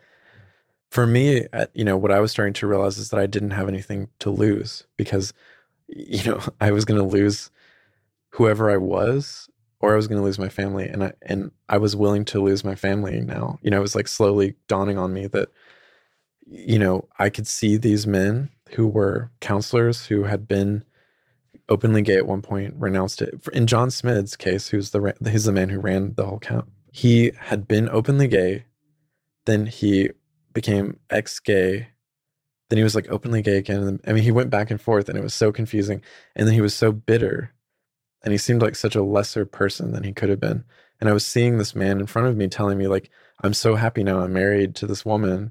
For me, you know, what I was starting to realize is that I didn't have anything to lose because, you know, I was going to lose whoever I was, or I was going to lose my family. And I, and I was willing to lose my family now. You know, it was like slowly dawning on me that, you know, I could see these men who were counselors who had been openly gay at one point, renounced it. In John Smith's case, who's the, he's the man who ran the whole camp. He had been openly gay. Then he became ex-gay. Then he was like openly gay again. And I mean, he went back and forth and it was so confusing. And then he was so bitter and he seemed like such a lesser person than he could have been. And I was seeing this man in front of me telling me like, I'm so happy now I'm married to this woman,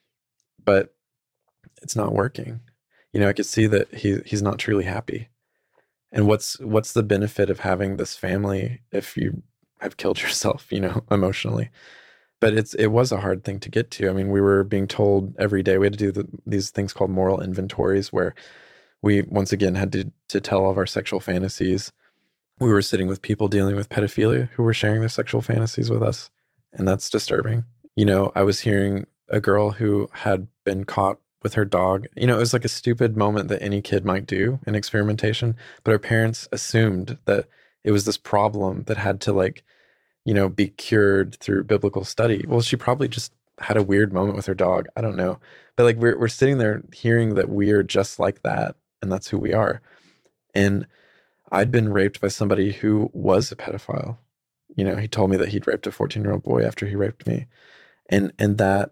but it's not working. You know, I could see that he he's not truly happy. And what's what's the benefit of having this family if you have killed yourself, you know, emotionally? But it's it was a hard thing to get to. I mean, we were being told every day, we had to do the, these things called moral inventories where we, once again, had to, to tell all of our sexual fantasies. We were sitting with people dealing with pedophilia who were sharing their sexual fantasies with us. And that's disturbing. You know, I was hearing a girl who had been caught with her dog. You know, it was like a stupid moment that any kid might do in experimentation. But her parents assumed that it was this problem that had to like, you know, be cured through biblical study. Well, she probably just had a weird moment with her dog. I don't know. But like we're we're sitting there hearing that we are just like that, and that's who we are. And I'd been raped by somebody who was a pedophile. You know, he told me that he'd raped a fourteen-year-old boy after he raped me. And and that,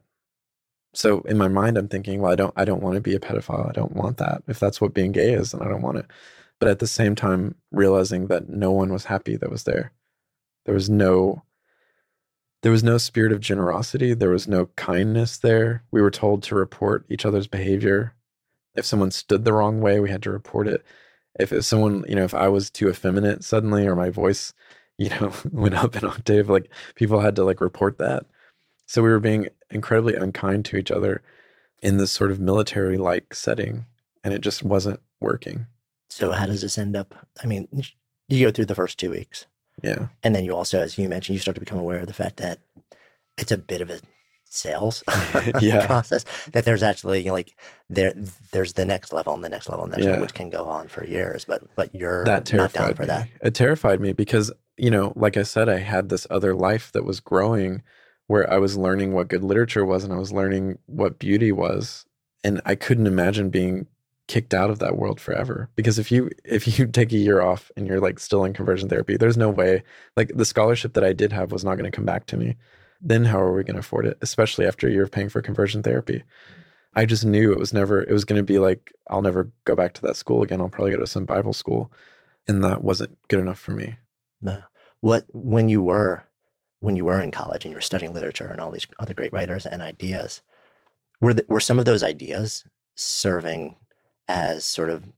so in my mind, I'm thinking, well, I don't I don't want to be a pedophile. I don't want that. If that's what being gay is, then I don't want it. But at the same time, realizing that no one was happy that was there. There was no, there was no spirit of generosity. There was no kindness there. We were told to report each other's behavior. If someone stood the wrong way, we had to report it. If, if someone, you know, if I was too effeminate suddenly, or my voice, you know, went up an octave, like people had to like report that. So we were being incredibly unkind to each other in this sort of military-like setting, and it just wasn't working. So how does this end up? I mean, you go through the first two weeks. Yeah. And then you also, as you mentioned, you start to become aware of the fact that it's a bit of a sales yeah. process, that there's actually, you know, like there, there's the next level and the next level and the next yeah. level, which can go on for years, but, but you're that not down for me. that. It terrified me because, you know, like I said, I had this other life that was growing where I was learning what good literature was and I was learning what beauty was. And I couldn't imagine being kicked out of that world forever. Because if you if you take a year off and you're like still in conversion therapy, there's no way, like the scholarship that I did have was not going to come back to me. Then how are we going to afford it? Especially after a year of paying for conversion therapy. I just knew it was never, it was going to be like, I'll never go back to that school again. I'll probably go to some Bible school. And that wasn't good enough for me. No. What, when you were, when you were in college and you were studying literature and all these other great writers and ideas, were the, were some of those ideas serving as sort of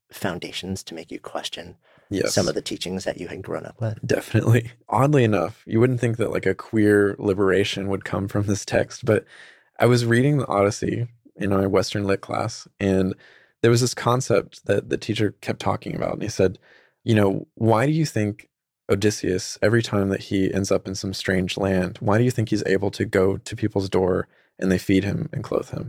foundations to make you question Yes. some of the teachings that you had grown up with? Definitely. Oddly enough, you wouldn't think that like a queer liberation would come from this text, but I was reading the Odyssey in my Western Lit class, and there was this concept that the teacher kept talking about. And he said, you know, why do you think Odysseus, every time that he ends up in some strange land, why do you think he's able to go to people's door and they feed him and clothe him?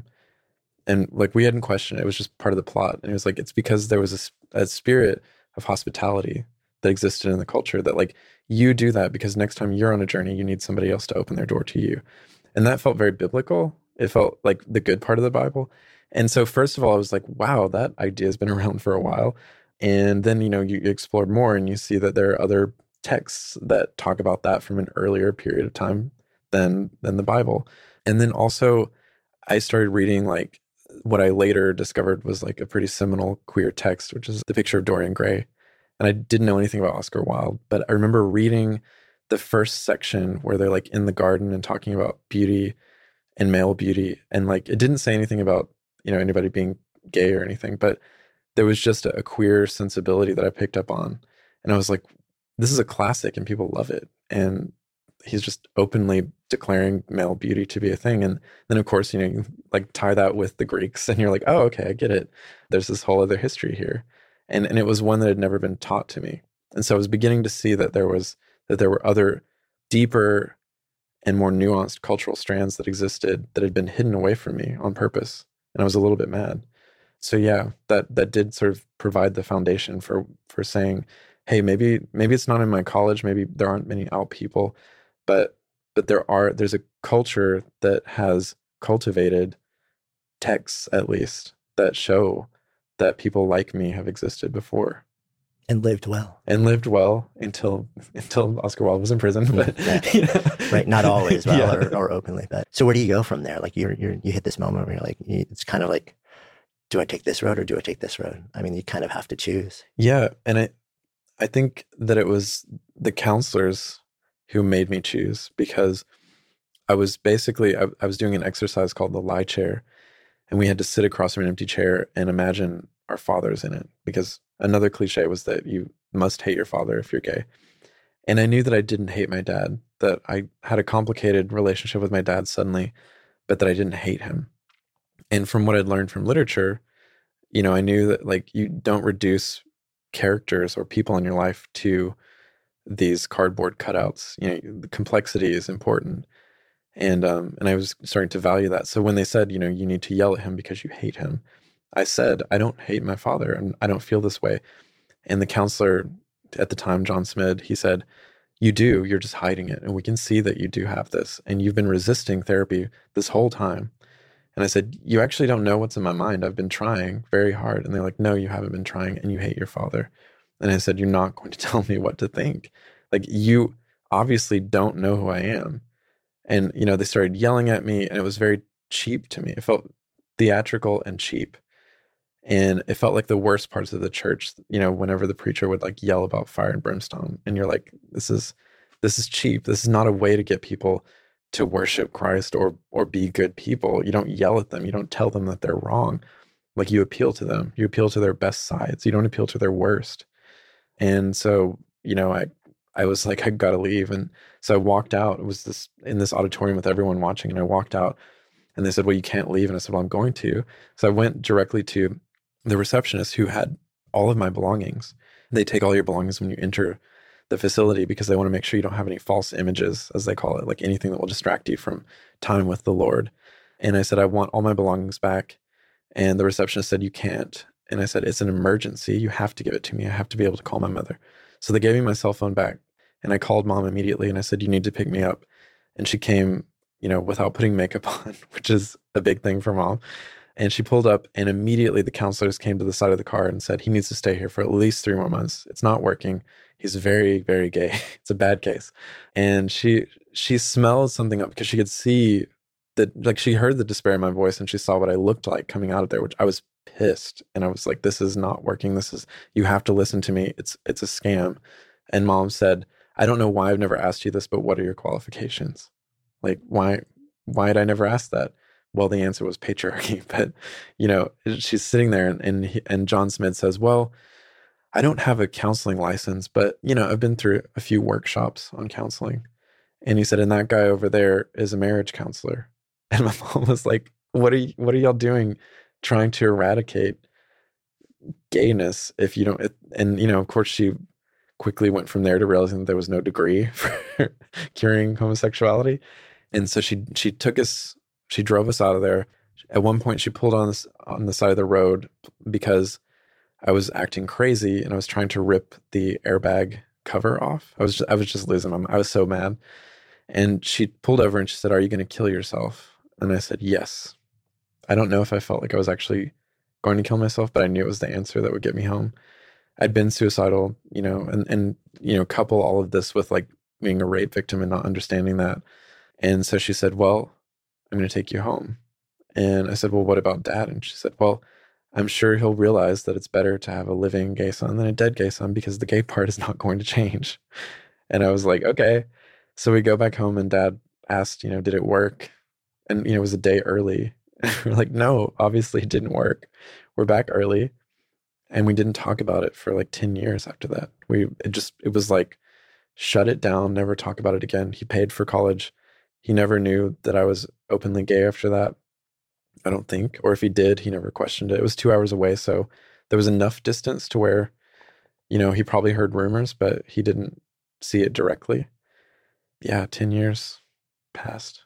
And like, we hadn't questioned it. It was just part of the plot. And it was like, it's because there was a, a spirit of hospitality that existed in the culture, that like, you do that because next time you're on a journey, you need somebody else to open their door to you. And that felt very biblical. It felt like the good part of the Bible. And so first of all, I was like, wow, that idea has been around for a while. And then, you know, you explore more and you see that there are other texts that talk about that from an earlier period of time than than the Bible. And then also I started reading like what I later discovered was like a pretty seminal queer text, which is The Picture of Dorian Gray. And I didn't know anything about Oscar Wilde, but I remember reading the first section where they're like in the garden and talking about beauty and male beauty. And like, it didn't say anything about, you know, anybody being gay or anything, but there was just a, a queer sensibility that I picked up on. And I was like, this is a classic and people love it. And he's just openly declaring male beauty to be a thing. And then of course, you know, you like tie that with the Greeks and you're like, oh, okay, I get it. There's this whole other history here. And and it was one that had never been taught to me. And so I was beginning to see that there was, that there were other deeper and more nuanced cultural strands that existed that had been hidden away from me on purpose. And I was a little bit mad. So yeah, that that did sort of provide the foundation for for saying, hey, maybe maybe it's not in my college, maybe there aren't many out people, but but there are there's a culture that has cultivated texts, at least, that show that people like me have existed before. And lived well. And lived well until until Oscar Wilde was in prison. But, yeah. You know. Right, not always well Yeah. or, or openly. But so where do you go from there? Like you're you're you hit this moment where you're like, you, it's kind of like, do I take this road or do I take this road? I mean, you kind of have to choose. Yeah, and I I think that it was the counselors who made me choose, because I was basically I, I was doing an exercise called the lie chair, and we had to sit across from an empty chair and imagine our fathers in it, because another cliche was that you must hate your father if you're gay. And I knew that I didn't hate my dad, that I had a complicated relationship with my dad suddenly, but that I didn't hate him. And from what I'd learned from literature, you know, I knew that like you don't reduce characters or people in your life to these cardboard cutouts. You know, the complexity is important. And um, and I was starting to value that. So when they said, you know, you need to yell at him because you hate him, I said, I don't hate my father and I don't feel this way. And the counselor at the time, John Smid, he said, you do, you're just hiding it. And we can see that you do have this. And you've been resisting therapy this whole time. And I said, you actually don't know what's in my mind. I've been trying very hard. And they're like, no, you haven't been trying and you hate your father. And I said, you're not going to tell me what to think. Like, you obviously don't know who I am. And, you know, they started yelling at me and it was very cheap to me. It felt theatrical and cheap. And it felt like the worst parts of the church, you know, whenever the preacher would like yell about fire and brimstone. And you're like, this is, this is cheap. This is not a way to get people to worship Christ or or be good people. You don't yell at them. You don't tell them that they're wrong. Like, you appeal to them. You appeal to their best sides. You don't appeal to their worst. And so, you know, I I was like, I gotta leave. And so I walked out. It was this in this auditorium with everyone watching. And I walked out and they said, well, you can't leave. And I said, well, I'm going to. So I went directly to the receptionist who had all of my belongings. They take all your belongings when you enter the facility because they want to make sure you don't have any false images, as they call it, like anything that will distract you from time with the Lord. And I said, I want all my belongings back. And the receptionist said, you can't. And I said, it's an emergency. You have to give it to me. I have to be able to call my mother. So they gave me my cell phone back. And I called mom immediately and I said, you need to pick me up. And she came, you know, without putting makeup on, which is a big thing for mom. And she pulled up and immediately the counselors came to the side of the car and said, he needs to stay here for at least three more months. It's not working. He's very, very gay. It's a bad case. And she she smelled something up because she could see that, like, she heard the despair in my voice and she saw what I looked like coming out of there, which I was pissed. And I was like, this is not working. This is, you have to listen to me. It's it's a scam. And mom said, I don't know why I've never asked you this, but what are your qualifications? Like, why why had I never asked that? well, the answer was patriarchy. But, you know, she's sitting there and, and, he, and John Smith says, well, I don't have a counseling license, but, you know, I've been through a few workshops on counseling. And he said, and that guy over there is a marriage counselor. And my mom was like, what are you, what are y'all doing trying to eradicate gayness if you don't? And, you know, of course, she quickly went from there to realizing that there was no degree for curing homosexuality. And so she she took us, she drove us out of there. At one point, she pulled on, this, on the side of the road because I was acting crazy and I was trying to rip the airbag cover off. I was just, I was just losing my mind. I was so mad. And she pulled over and she said, are you going to kill yourself? And I said, yes. I don't know if I felt like I was actually going to kill myself, but I knew it was the answer that would get me home. I'd been suicidal, you know, and, and, you know, couple all of this with like being a rape victim and not understanding that. And so she said, well, I'm going to take you home. And I said, well, what about Dad? And she said, well, I'm sure he'll realize that it's better to have a living gay son than a dead gay son because the gay part is not going to change. And I was like, okay. So we go back home and Dad asked, you know, did it work? And, you know, it was a day early. And we're like, no, obviously it didn't work. We're back early. And we didn't talk about it for like ten years after that. We, it just, it was like, shut it down, never talk about it again. He paid for college. He never knew that I was openly gay after that. I don't think. Or if he did, he never questioned it. It was two hours away. So there was enough distance to where, you know, he probably heard rumors, but he didn't see it directly. Yeah, ten years passed.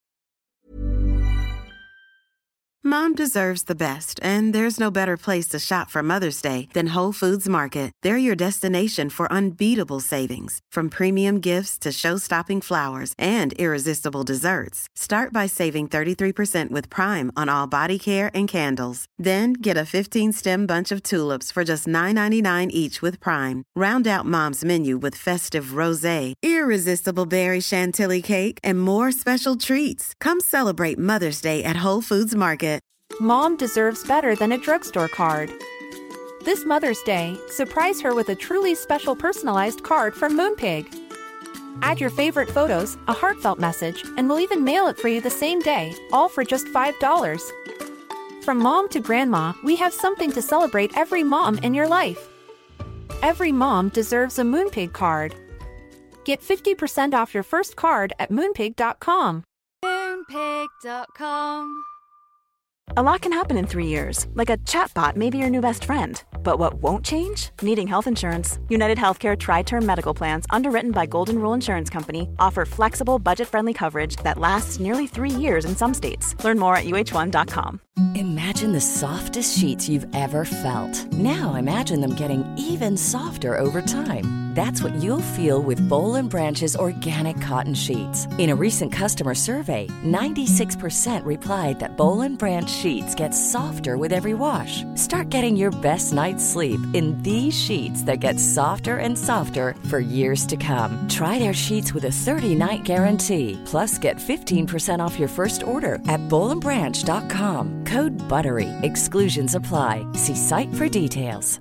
Mom deserves the best, and there's no better place to shop for Mother's Day than Whole Foods Market. They're your destination for unbeatable savings, from premium gifts to show-stopping flowers and irresistible desserts. Start by saving thirty-three percent with Prime on all body care and candles. Then get a fifteen-stem bunch of tulips for just nine ninety-nine each with Prime. Round out Mom's menu with festive rosé, irresistible berry chantilly cake, and more special treats. Come celebrate Mother's Day at Whole Foods Market. Mom deserves better than a drugstore card. This Mother's Day, surprise her with a truly special personalized card from Moonpig. Add your favorite photos, a heartfelt message, and we'll even mail it for you the same day, all for just five dollars. From mom to grandma, we have something to celebrate every mom in your life. Every mom deserves a Moonpig card. Get fifty percent off your first card at moonpig dot com. moonpig dot com. A lot can happen in three years, like a chatbot may be your new best friend. But what won't change? Needing health insurance. United Healthcare Tri-Term Medical Plans, underwritten by Golden Rule Insurance Company, offer flexible, budget-friendly coverage that lasts nearly three years in some states. Learn more at U H one dot com. Imagine the softest sheets you've ever felt. Now imagine them getting even softer over time. That's what you'll feel with Boll and Branch's organic cotton sheets. In a recent customer survey, ninety-six percent replied that Boll and Branch sheets get softer with every wash. Start getting your best night's sleep in these sheets that get softer and softer for years to come. Try their sheets with a thirty-night guarantee. Plus, get fifteen percent off your first order at boll and branch dot com. Code BUTTERY. Exclusions apply. See site for details.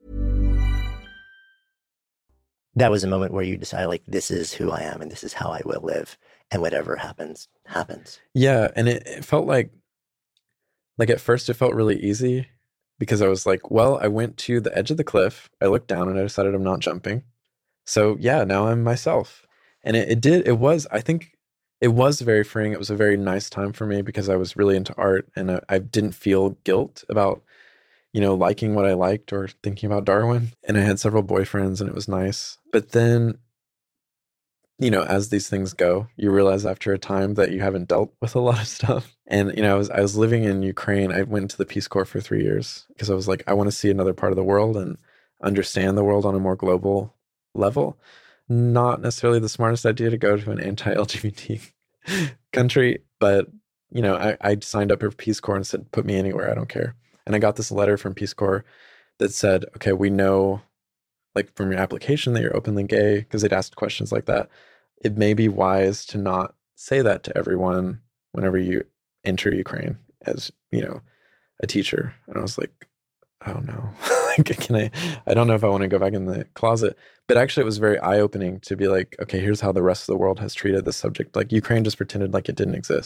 That was a moment where you decided, like, this is who I am and this is how I will live. And whatever happens, happens. Yeah. And it, it felt like, like at first it felt really easy because I was like, well, I went to the edge of the cliff. I looked down and I decided I'm not jumping. So yeah, now I'm myself. And it, it did, it was, I think it was very freeing. It was a very nice time for me because I was really into art and I, I didn't feel guilt about, you know, liking what I liked or thinking about Darwin. And I had several boyfriends and it was nice. But then, you know, as these things go, you realize after a time that you haven't dealt with a lot of stuff. And, you know, I was, I was living in Ukraine. I went to the Peace Corps for three years because I was like, I want to see another part of the world and understand the world on a more global level. Not necessarily the smartest idea to go to an anti-L G B T country, but, you know, I, I signed up for Peace Corps and said, put me anywhere, I don't care. And I got this letter from Peace Corps that said, okay, we know, like, from your application that you're openly gay, because they'd asked questions like that. It may be wise to not say that to everyone whenever you enter Ukraine as, you know, a teacher. And I was like, oh no, can I, I don't know if I want to go back in the closet. But actually it was very eye-opening to be like, okay, here's how the rest of the world has treated this subject. Like Ukraine just pretended like it didn't exist.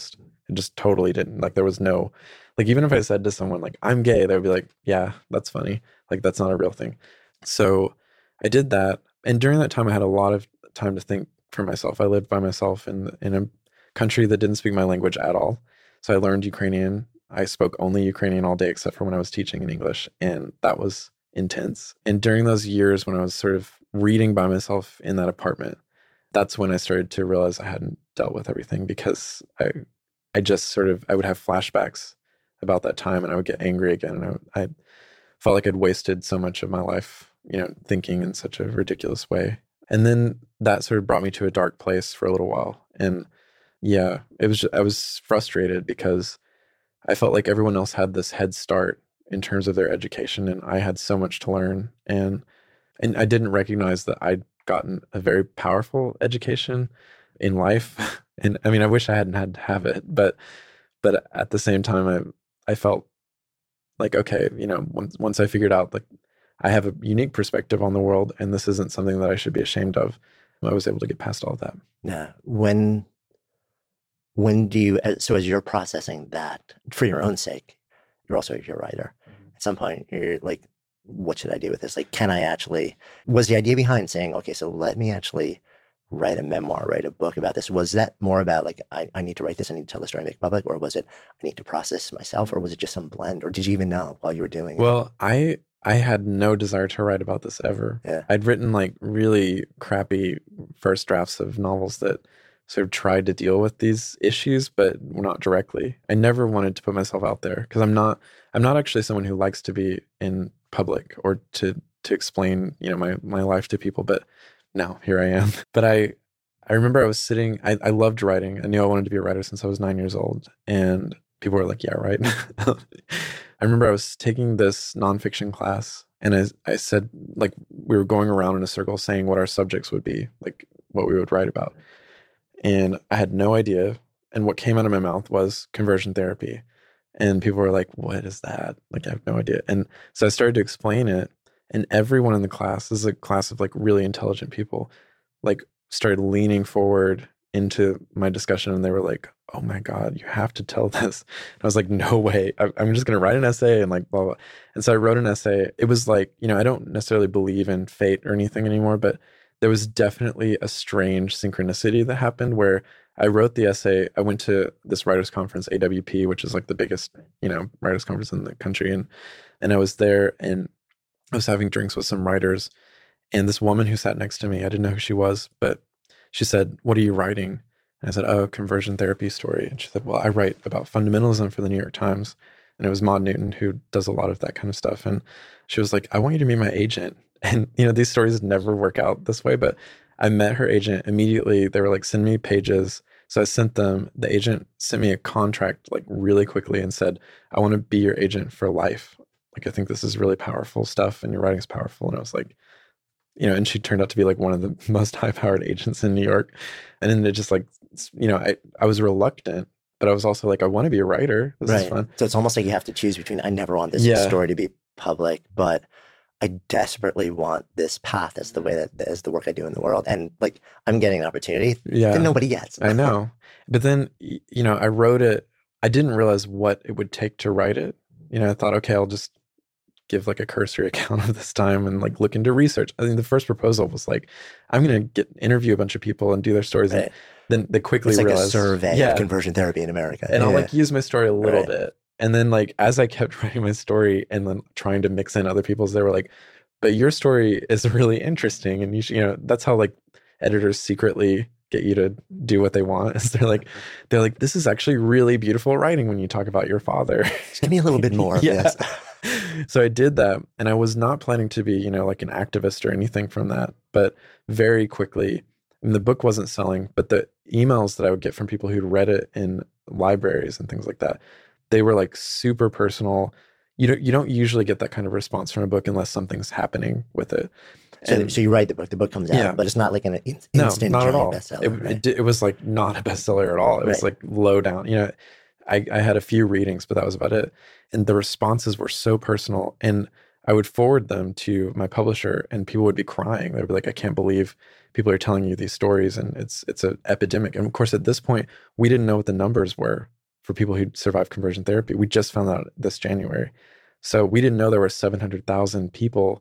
It just totally didn't. Like there was no, like even if I said to someone like, I'm gay, they'd be like, yeah, that's funny. Like that's not a real thing. So I did that. And during that time, I had a lot of time to think for myself. I lived by myself in, in a country that didn't speak my language at all. So I learned Ukrainian. I spoke only Ukrainian all day, except for when I was teaching in English. And that was intense. And during those years when I was sort of reading by myself in that apartment, that's when I started to realize I hadn't dealt with everything, because I I just sort of, I would have flashbacks about that time and I would get angry again. And I, I felt like I'd wasted so much of my life, you know, thinking in such a ridiculous way. And then that sort of brought me to a dark place for a little while. And yeah, it was, just, I was frustrated because I felt like everyone else had this head start in terms of their education, and I had so much to learn. And and I didn't recognize that I'd gotten a very powerful education in life. And I mean, I wish I hadn't had to have it, but but at the same time, I I felt like, okay, you know, once once I figured out like I have a unique perspective on the world, and this isn't something that I should be ashamed of, I was able to get past all of that. Yeah. When when do you? So as you're processing that for your own sake, you're also you're a writer. At some point, you're like, what should I do with this? Like, can I actually? Was the idea behind saying, okay, so let me actually write a memoir, write a book about this? Was that more about like, I, I need to write this, I need to tell the story, make it public? Or was it, I need to process myself? Or was it just some blend? Or did you even know while you were doing well, it? Well, I I had no desire to write about this ever. Yeah. I'd written like really crappy first drafts of novels that sort of tried to deal with these issues, but not directly. I never wanted to put myself out there because I'm not, I'm not actually someone who likes to be in public or to, to explain, you know, my, my life to people, but now here I am. But I, I remember I was sitting, I, I loved writing. I knew I wanted to be a writer since I was nine years old. And people were like, yeah, right. I remember I was taking this nonfiction class, and I, I said, like, we were going around in a circle saying what our subjects would be, like what we would write about. And I had no idea. And what came out of my mouth was conversion therapy. And people were like, what is that? Like, I have no idea. And so I started to explain it. And everyone in the class, this is a class of like really intelligent people, like started leaning forward into my discussion. And they were like, oh my God, you have to tell this. And I was like, no way. I, I'm just going to write an essay and like blah, blah. And so I wrote an essay. It was like, you know, I don't necessarily believe in fate or anything anymore, but there was definitely a strange synchronicity that happened where I wrote the essay. I went to this writers conference, A W P, which is like the biggest, you know, writers conference in the country. And, and I was there and I was having drinks with some writers, and this woman who sat next to me, I didn't know who she was, but she said, what are you writing? And I said, oh, conversion therapy story. And she said, well, I write about fundamentalism for the New York Times. And it was Maud Newton who does a lot of that kind of stuff. And she was like, I want you to be my agent. And, you know, these stories never work out this way, but I met her agent immediately. They were like, send me pages. So I sent them, the agent sent me a contract like really quickly and said, I want to be your agent for life. Like, I think this is really powerful stuff and your writing is powerful. And I was like, you know, and she turned out to be like one of the most high-powered agents in New York. And then it just like, you know, I, I was reluctant, but I was also like, I want to be a writer. This right. is fun. So it's almost like you have to choose between, I never want this yeah. story to be public, but I desperately want this path as the way that as the work I do in the world. And like, I'm getting an opportunity yeah. that nobody gets. I know. But then, you know, I wrote it. I didn't realize what it would take to write it. You know, I thought, okay, I'll just give like a cursory account of this time and like look into research. I think the first proposal was like, I'm going to get interview a bunch of people and do their stories. Right. And then they quickly it's like realized, a survey yeah. of conversion therapy in America. And yeah. I'll like use my story a little right. bit. And then like, as I kept writing my story and then trying to mix in other people's, they were like, but your story is really interesting. And you should, you know, that's how like editors secretly get you to do what they want. Is they're like, they're like, this is actually really beautiful writing when you talk about your father. Just give me a little bit more of yeah. this. So I did that, and I was not planning to be, you know, like an activist or anything from that. But very quickly, and the book wasn't selling, but the emails that I would get from people who'd read it in libraries and things like that, they were like super personal. You don't, you don't usually get that kind of response from a book unless something's happening with it. So, so you write the book, the book comes out, yeah. but it's not like an in, instant no, not at all. bestseller. It, right? it, it was like not a bestseller at all. It right. was like low down. You know, I, I had a few readings, but that was about it. And the responses were so personal. And I would forward them to my publisher, and people would be crying. They'd be like, I can't believe people are telling you these stories. And it's it's an epidemic. And of course, at this point, we didn't know what the numbers were for people who survived conversion therapy. We just found out this January. So we didn't know there were seven hundred thousand people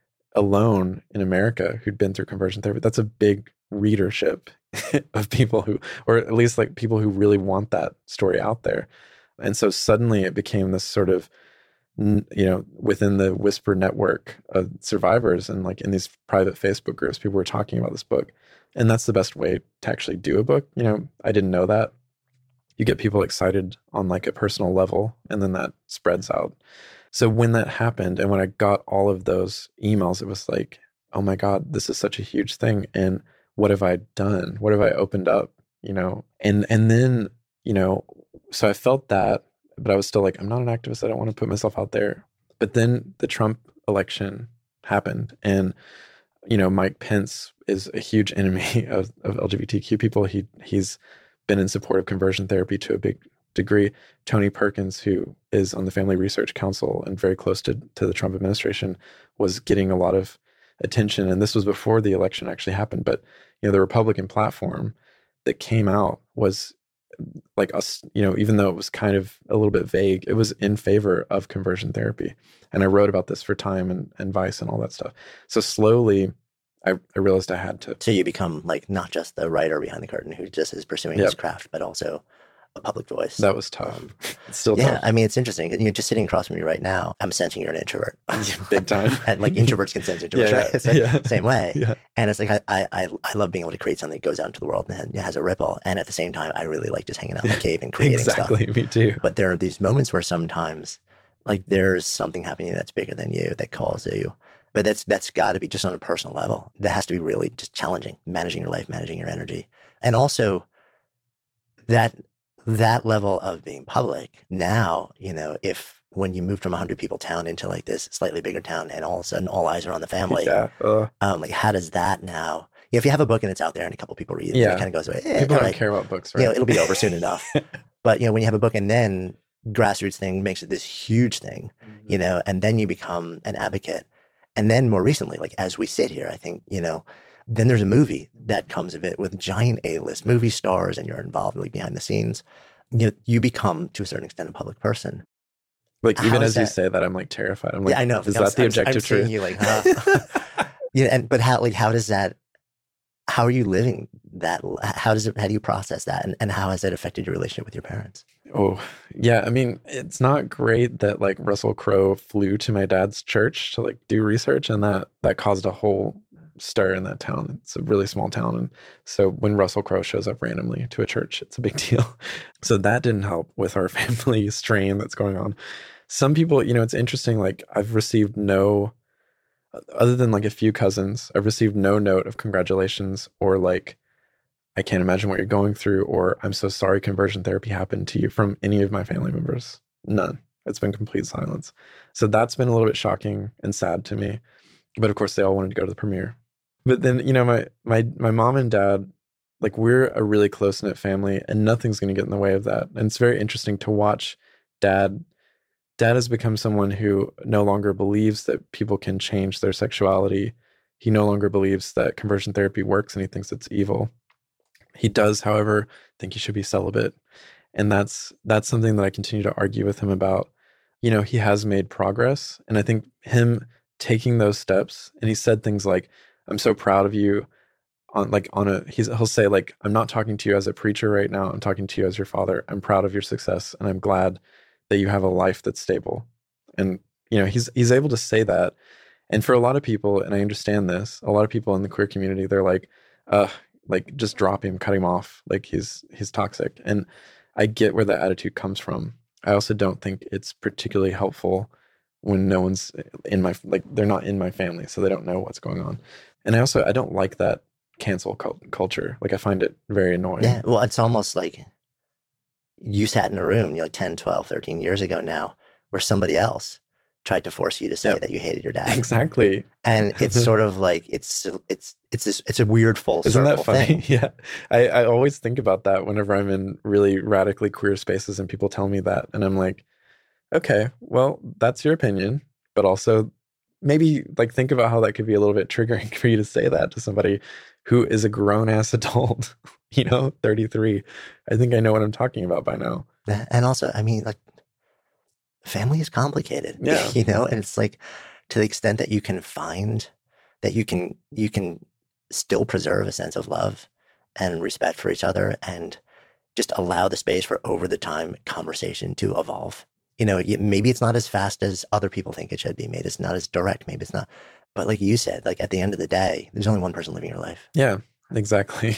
alone in America who'd been through conversion therapy. That's a big readership of people who, or at least like people who really want that story out there. And so suddenly it became this sort of, you know, within the Whisper network of survivors and like in these private Facebook groups, people were talking about this book. And that's the best way to actually do a book. You know, I didn't know that. You get people excited on like a personal level, and then that spreads out. So when that happened, and when I got all of those emails, it was like, oh my God, this is such a huge thing. And what have I done? What have I opened up? You know, and and then, you know, so I felt that, but I was still like, I'm not an activist. I don't want to put myself out there. But then the Trump election happened, and you know, Mike Pence is a huge enemy of, of L G B T Q people. He he's been in support of conversion therapy to a big degree. Tony Perkins, who is on the Family Research Council and very close to, to the Trump administration, was getting a lot of attention. And this was before the election actually happened. But, you know, the Republican platform that came out was like us, you know, even though it was kind of a little bit vague, it was in favor of conversion therapy. And I wrote about this for Time and, and Vice and all that stuff. So slowly, I, I realized I had to. So you become like not just the writer behind the curtain who just is pursuing Yep. his craft, but also a public voice. That was tough. Um, It's still yeah, tough. I mean, it's interesting. You're just sitting across from me right now. I'm sensing you're an introvert. Big time. And like introverts can sense introverts, Yeah, right? yeah, It's like yeah. same way. Yeah. And it's like I, I I love being able to create something that goes out into the world and has a ripple. And at the same time, I really like just hanging out in the cave and creating Exactly. stuff. Me too. But there are these moments where sometimes like there's something happening that's bigger than you that calls to you. But that's that's got to be just on a personal level. That has to be really just challenging, managing your life, managing your energy. And also that that level of being public now, you know, if when you move from a hundred people town into like this slightly bigger town and all of a sudden all eyes are on the family, Yeah. Uh, um, like how does that now, you know, if you have a book and it's out there and a couple people read it, Yeah. it kind of goes away. Eh, people all don't right. care about books, You right? know, it'll be over soon enough. But, you know, when you have a book and then grassroots thing makes it this huge thing, you know, and then you become an advocate. And then more recently, like as we sit here, I think, you know, then there's a movie that comes of it with giant A-list movie stars and you're involved like behind the scenes. You know, you become to a certain extent a public person. Like How even is as you that- say that, I'm like terrified. I'm like, yeah, I know. Is I'm, that the I'm, objective I'm truth? seeing you like, huh? Yeah, and but how like how does that? How are you living that? How does it? How do you process that? And and how has it affected your relationship with your parents? Oh, yeah. I mean, it's not great that like Russell Crowe flew to my dad's church to like do research, and that that caused a whole stir in that town. It's a really small town, and so when Russell Crowe shows up randomly to a church, it's a big deal. So that didn't help with our family strain that's going on. Some people, you know, it's interesting. Like I've received no, other than like a few cousins, I've received no note of congratulations or like, I can't imagine what you're going through, or I'm so sorry conversion therapy happened to you from any of my family members. None. It's been complete silence. So that's been a little bit shocking and sad to me. But of course, they all wanted to go to the premiere. But then, you know, my my my mom and dad, like we're a really close-knit family and nothing's going to get in the way of that. And it's very interesting to watch dad. Dad has become someone who no longer believes that people can change their sexuality. He no longer believes that conversion therapy works and he thinks it's evil. He does, however, think he should be celibate. And that's that's something that I continue to argue with him about. You know, he has made progress. And I think him taking those steps, and he said things like, I'm so proud of you on like on a, he's, he'll say like, I'm not talking to you as a preacher right now. I'm talking to you as your father. I'm proud of your success. And I'm glad that you have a life that's stable. And, you know, he's, he's able to say that. And for a lot of people, and I understand this, a lot of people in the queer community, they're like, uh, like just drop him, cut him off. Like he's, he's toxic. And I get where that attitude comes from. I also don't think it's particularly helpful when no one's in my, like they're not in my family, so they don't know what's going on. And I also, I don't like that cancel cult- culture. Like I find it very annoying. Yeah, well, it's almost like you sat in a room, you know, like ten, twelve, thirteen years ago now, where somebody else tried to force you to say Yep. that you hated your dad. Exactly. And it's sort of like, it's, it's, it's, this, it's a weird full Isn't circle that funny? thing. Yeah. I, I always think about that whenever I'm in really radically queer spaces and people tell me that. And I'm like, okay, well, that's your opinion. But also maybe like think about how that could be a little bit triggering for you to say that to somebody who is a grown ass adult, you know, thirty-three. I think I know what I'm talking about by now. And also, I mean, like, family is complicated, yeah. you know, and it's like, to the extent that you can find that you can, you can still preserve a sense of love and respect for each other and just allow the space for over the time conversation to evolve. You know, maybe it's not as fast as other people think it should be. Maybe it's not as direct. Maybe it's not. But like you said, like at the end of the day, there's only one person living your life. Yeah, exactly.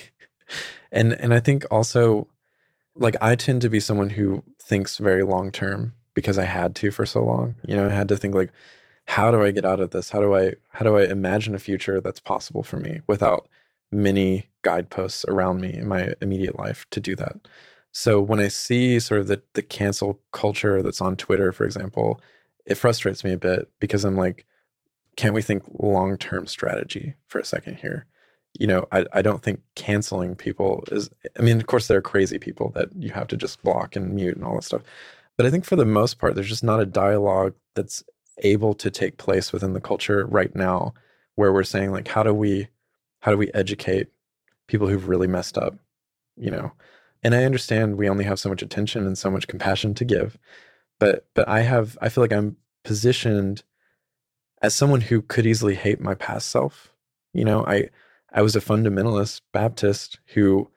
And and I think also, like, I tend to be someone who thinks very long term because I had to for so long. You know, I had to think like, how do I get out of this? How do I how do I imagine a future that's possible for me without many guideposts around me in my immediate life to do that? So when I see sort of the the cancel culture that's on Twitter, for example, it frustrates me a bit because I'm like, can't we think long-term strategy for a second here? You know, I, I don't think canceling people is, I mean, of course, there are crazy people that you have to just block and mute and all that stuff. But I think for the most part, there's just not a dialogue that's able to take place within the culture right now where we're saying like, how do we, how do we educate people who've really messed up, you know? And I understand we only have so much attention and so much compassion to give, but, but I have, I feel like I'm positioned as someone who could easily hate my past self. You know, I, I was a fundamentalist Baptist who,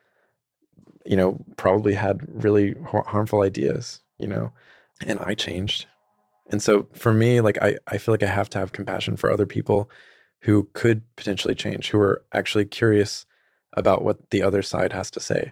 you know, probably had really har- harmful ideas, you know, and I changed. And so for me, like, I, I feel like I have to have compassion for other people who could potentially change, who are actually curious about what the other side has to say.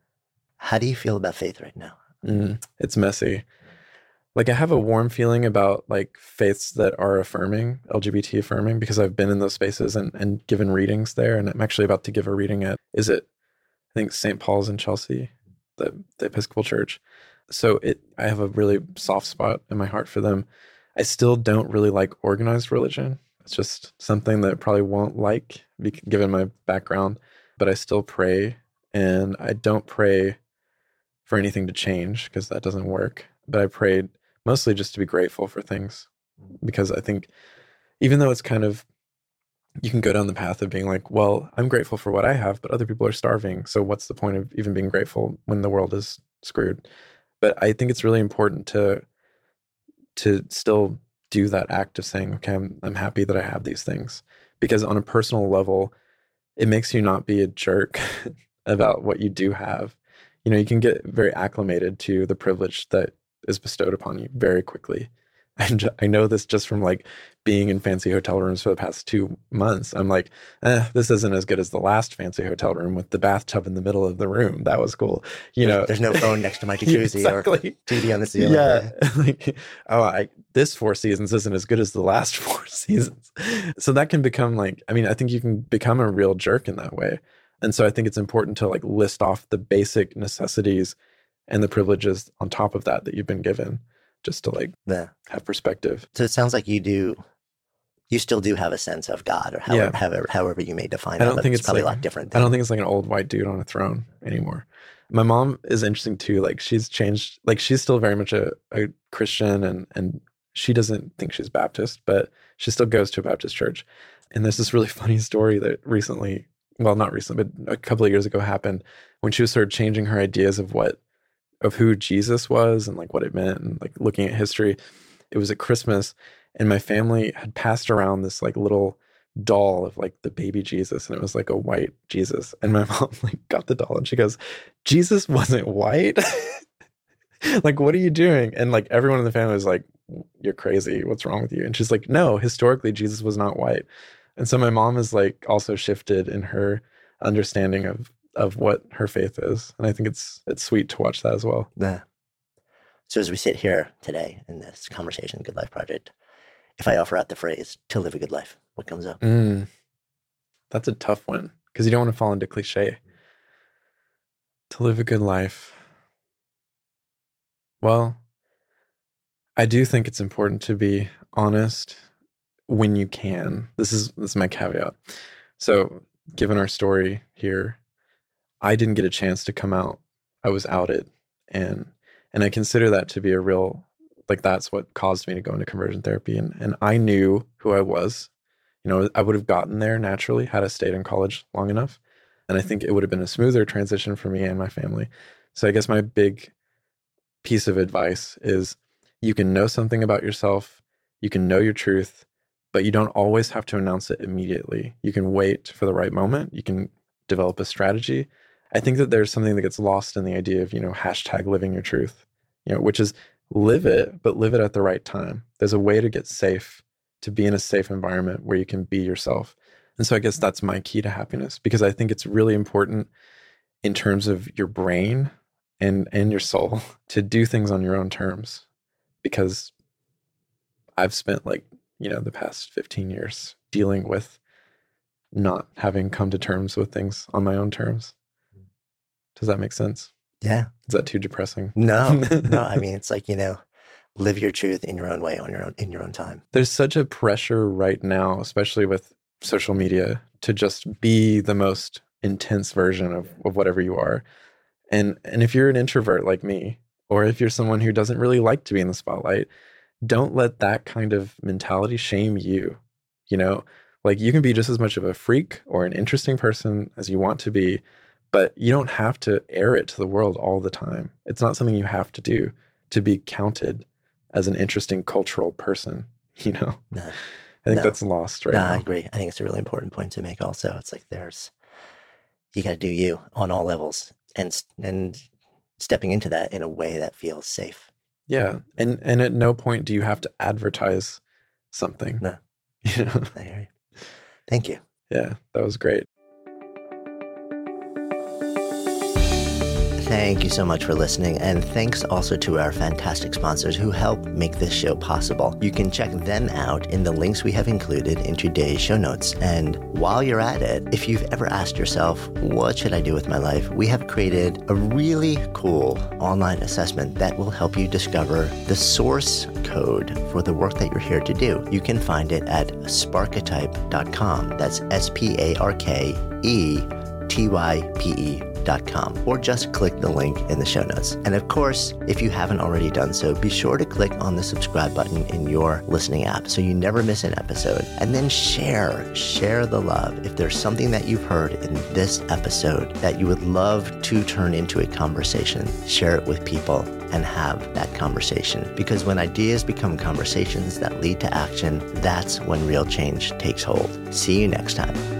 How do you feel about faith right now? Mm, it's messy. Like, I have a warm feeling about like faiths that are affirming, L G B T affirming, because I've been in those spaces and, and given readings there. And I'm actually about to give a reading at, is it, I think Saint Paul's in Chelsea, the, the Episcopal Church. So it, I have a really soft spot in my heart for them. I still don't really like organized religion. It's just something that I probably won't like given my background, but I still pray, and I don't pray for anything to change because that doesn't work. But I prayed mostly just to be grateful for things, because I think even though it's kind of, you can go down the path of being like, well, I'm grateful for what I have, but other people are starving. So what's the point of even being grateful when the world is screwed? But I think it's really important to to still do that act of saying, okay, I'm, I'm happy that I have these things, because on a personal level, it makes you not be a jerk about what you do have. You know, you can get very acclimated to the privilege that is bestowed upon you very quickly. And I know this just from like being in fancy hotel rooms for the past two months. I'm like, eh, this isn't as good as the last fancy hotel room with the bathtub in the middle of the room. That was cool. You know, there's no phone next to my jacuzzi exactly. or T V on the ceiling. Yeah. Like, oh, I, this Four Seasons isn't as good as the last Four Seasons. So that can become like, I mean, I think you can become a real jerk in that way. And so I think it's important to like list off the basic necessities and the privileges on top of that that you've been given, just to like yeah. have perspective. So it sounds like you do, you still do have a sense of God, or however, yeah. however, however you may define it. I don't that, think it's, it's probably like, a lot different. Than, I don't think it's like an old white dude on a throne anymore. My mom is interesting too. Like, she's changed, like she's still very much a, a Christian, and, and she doesn't think she's Baptist, but she still goes to a Baptist church. And there's this really funny story that recently, well, not recently, but a couple of years ago happened when she was sort of changing her ideas of what, of who Jesus was and like what it meant, and like looking at history. It was at Christmas, and my family had passed around this like little doll of like the baby Jesus, and it was like a white Jesus. And my mom like got the doll and she goes, Jesus wasn't white? Like, what are you doing? And like everyone in the family was like, you're crazy. What's wrong with you? And she's like, no, historically Jesus was not white. And so my mom is like also shifted in her understanding of of what her faith is. And I think it's it's sweet to watch that as well. Yeah. So as we sit here today in this conversation, Good Life Project, if I offer out the phrase, to live a good life, what comes up? Mm, that's a tough one, because you don't want to fall into cliche. To live a good life. Well, I do think it's important to be honest when you can. This is, this is my caveat. So given our story here, I didn't get a chance to come out. I was outed. And and I consider that to be a real, like, that's what caused me to go into conversion therapy. And and I knew who I was. You know, I would have gotten there naturally had I stayed in college long enough. And I think it would have been a smoother transition for me and my family. So I guess my big piece of advice is you can know something about yourself, you can know your truth, but you don't always have to announce it immediately. You can wait for the right moment. You can develop a strategy. I think that there's something that gets lost in the idea of, you know, hashtag living your truth, you know, which is live it, but live it at the right time. There's a way to get safe, to be in a safe environment where you can be yourself. And so I guess that's my key to happiness, because I think it's really important in terms of your brain and, and your soul to do things on your own terms. Because I've spent like, you know, the past fifteen years dealing with not having come to terms with things on my own terms. Does that make sense? Yeah. Is that too depressing? No, no. I mean, it's like, you know, live your truth in your own way, on your own, in your own time. There's such a pressure right now, especially with social media, to just be the most intense version of, of whatever you are. And and if you're an introvert like me, or if you're someone who doesn't really like to be in the spotlight, don't let that kind of mentality shame you. You know, like you can be just as much of a freak or an interesting person as you want to be, but you don't have to air it to the world all the time. It's not something you have to do to be counted as an interesting cultural person, you know? No, I think no. that's lost right no, now. I agree. I think it's a really important point to make also. It's like there's, you got to do you on all levels, and and stepping into that in a way that feels safe. Yeah. And and at no point do you have to advertise something. No. You know? I hear you. Thank you. Yeah, that was great. Thank you so much for listening, and thanks also to our fantastic sponsors who help make this show possible. You can check them out in the links we have included in today's show notes. And while you're at it, if you've ever asked yourself, what should I do with my life? We have created a really cool online assessment that will help you discover the source code for the work that you're here to do. You can find it at sparketype dot com. That's S P A R K E T Y P E dot com, or just click the link in the show notes. And of course, if you haven't already done so, be sure to click on the subscribe button in your listening app so you never miss an episode. And then share, share the love. If there's something that you've heard in this episode that you would love to turn into a conversation, share it with people and have that conversation. Because when ideas become conversations that lead to action, that's when real change takes hold. See you next time.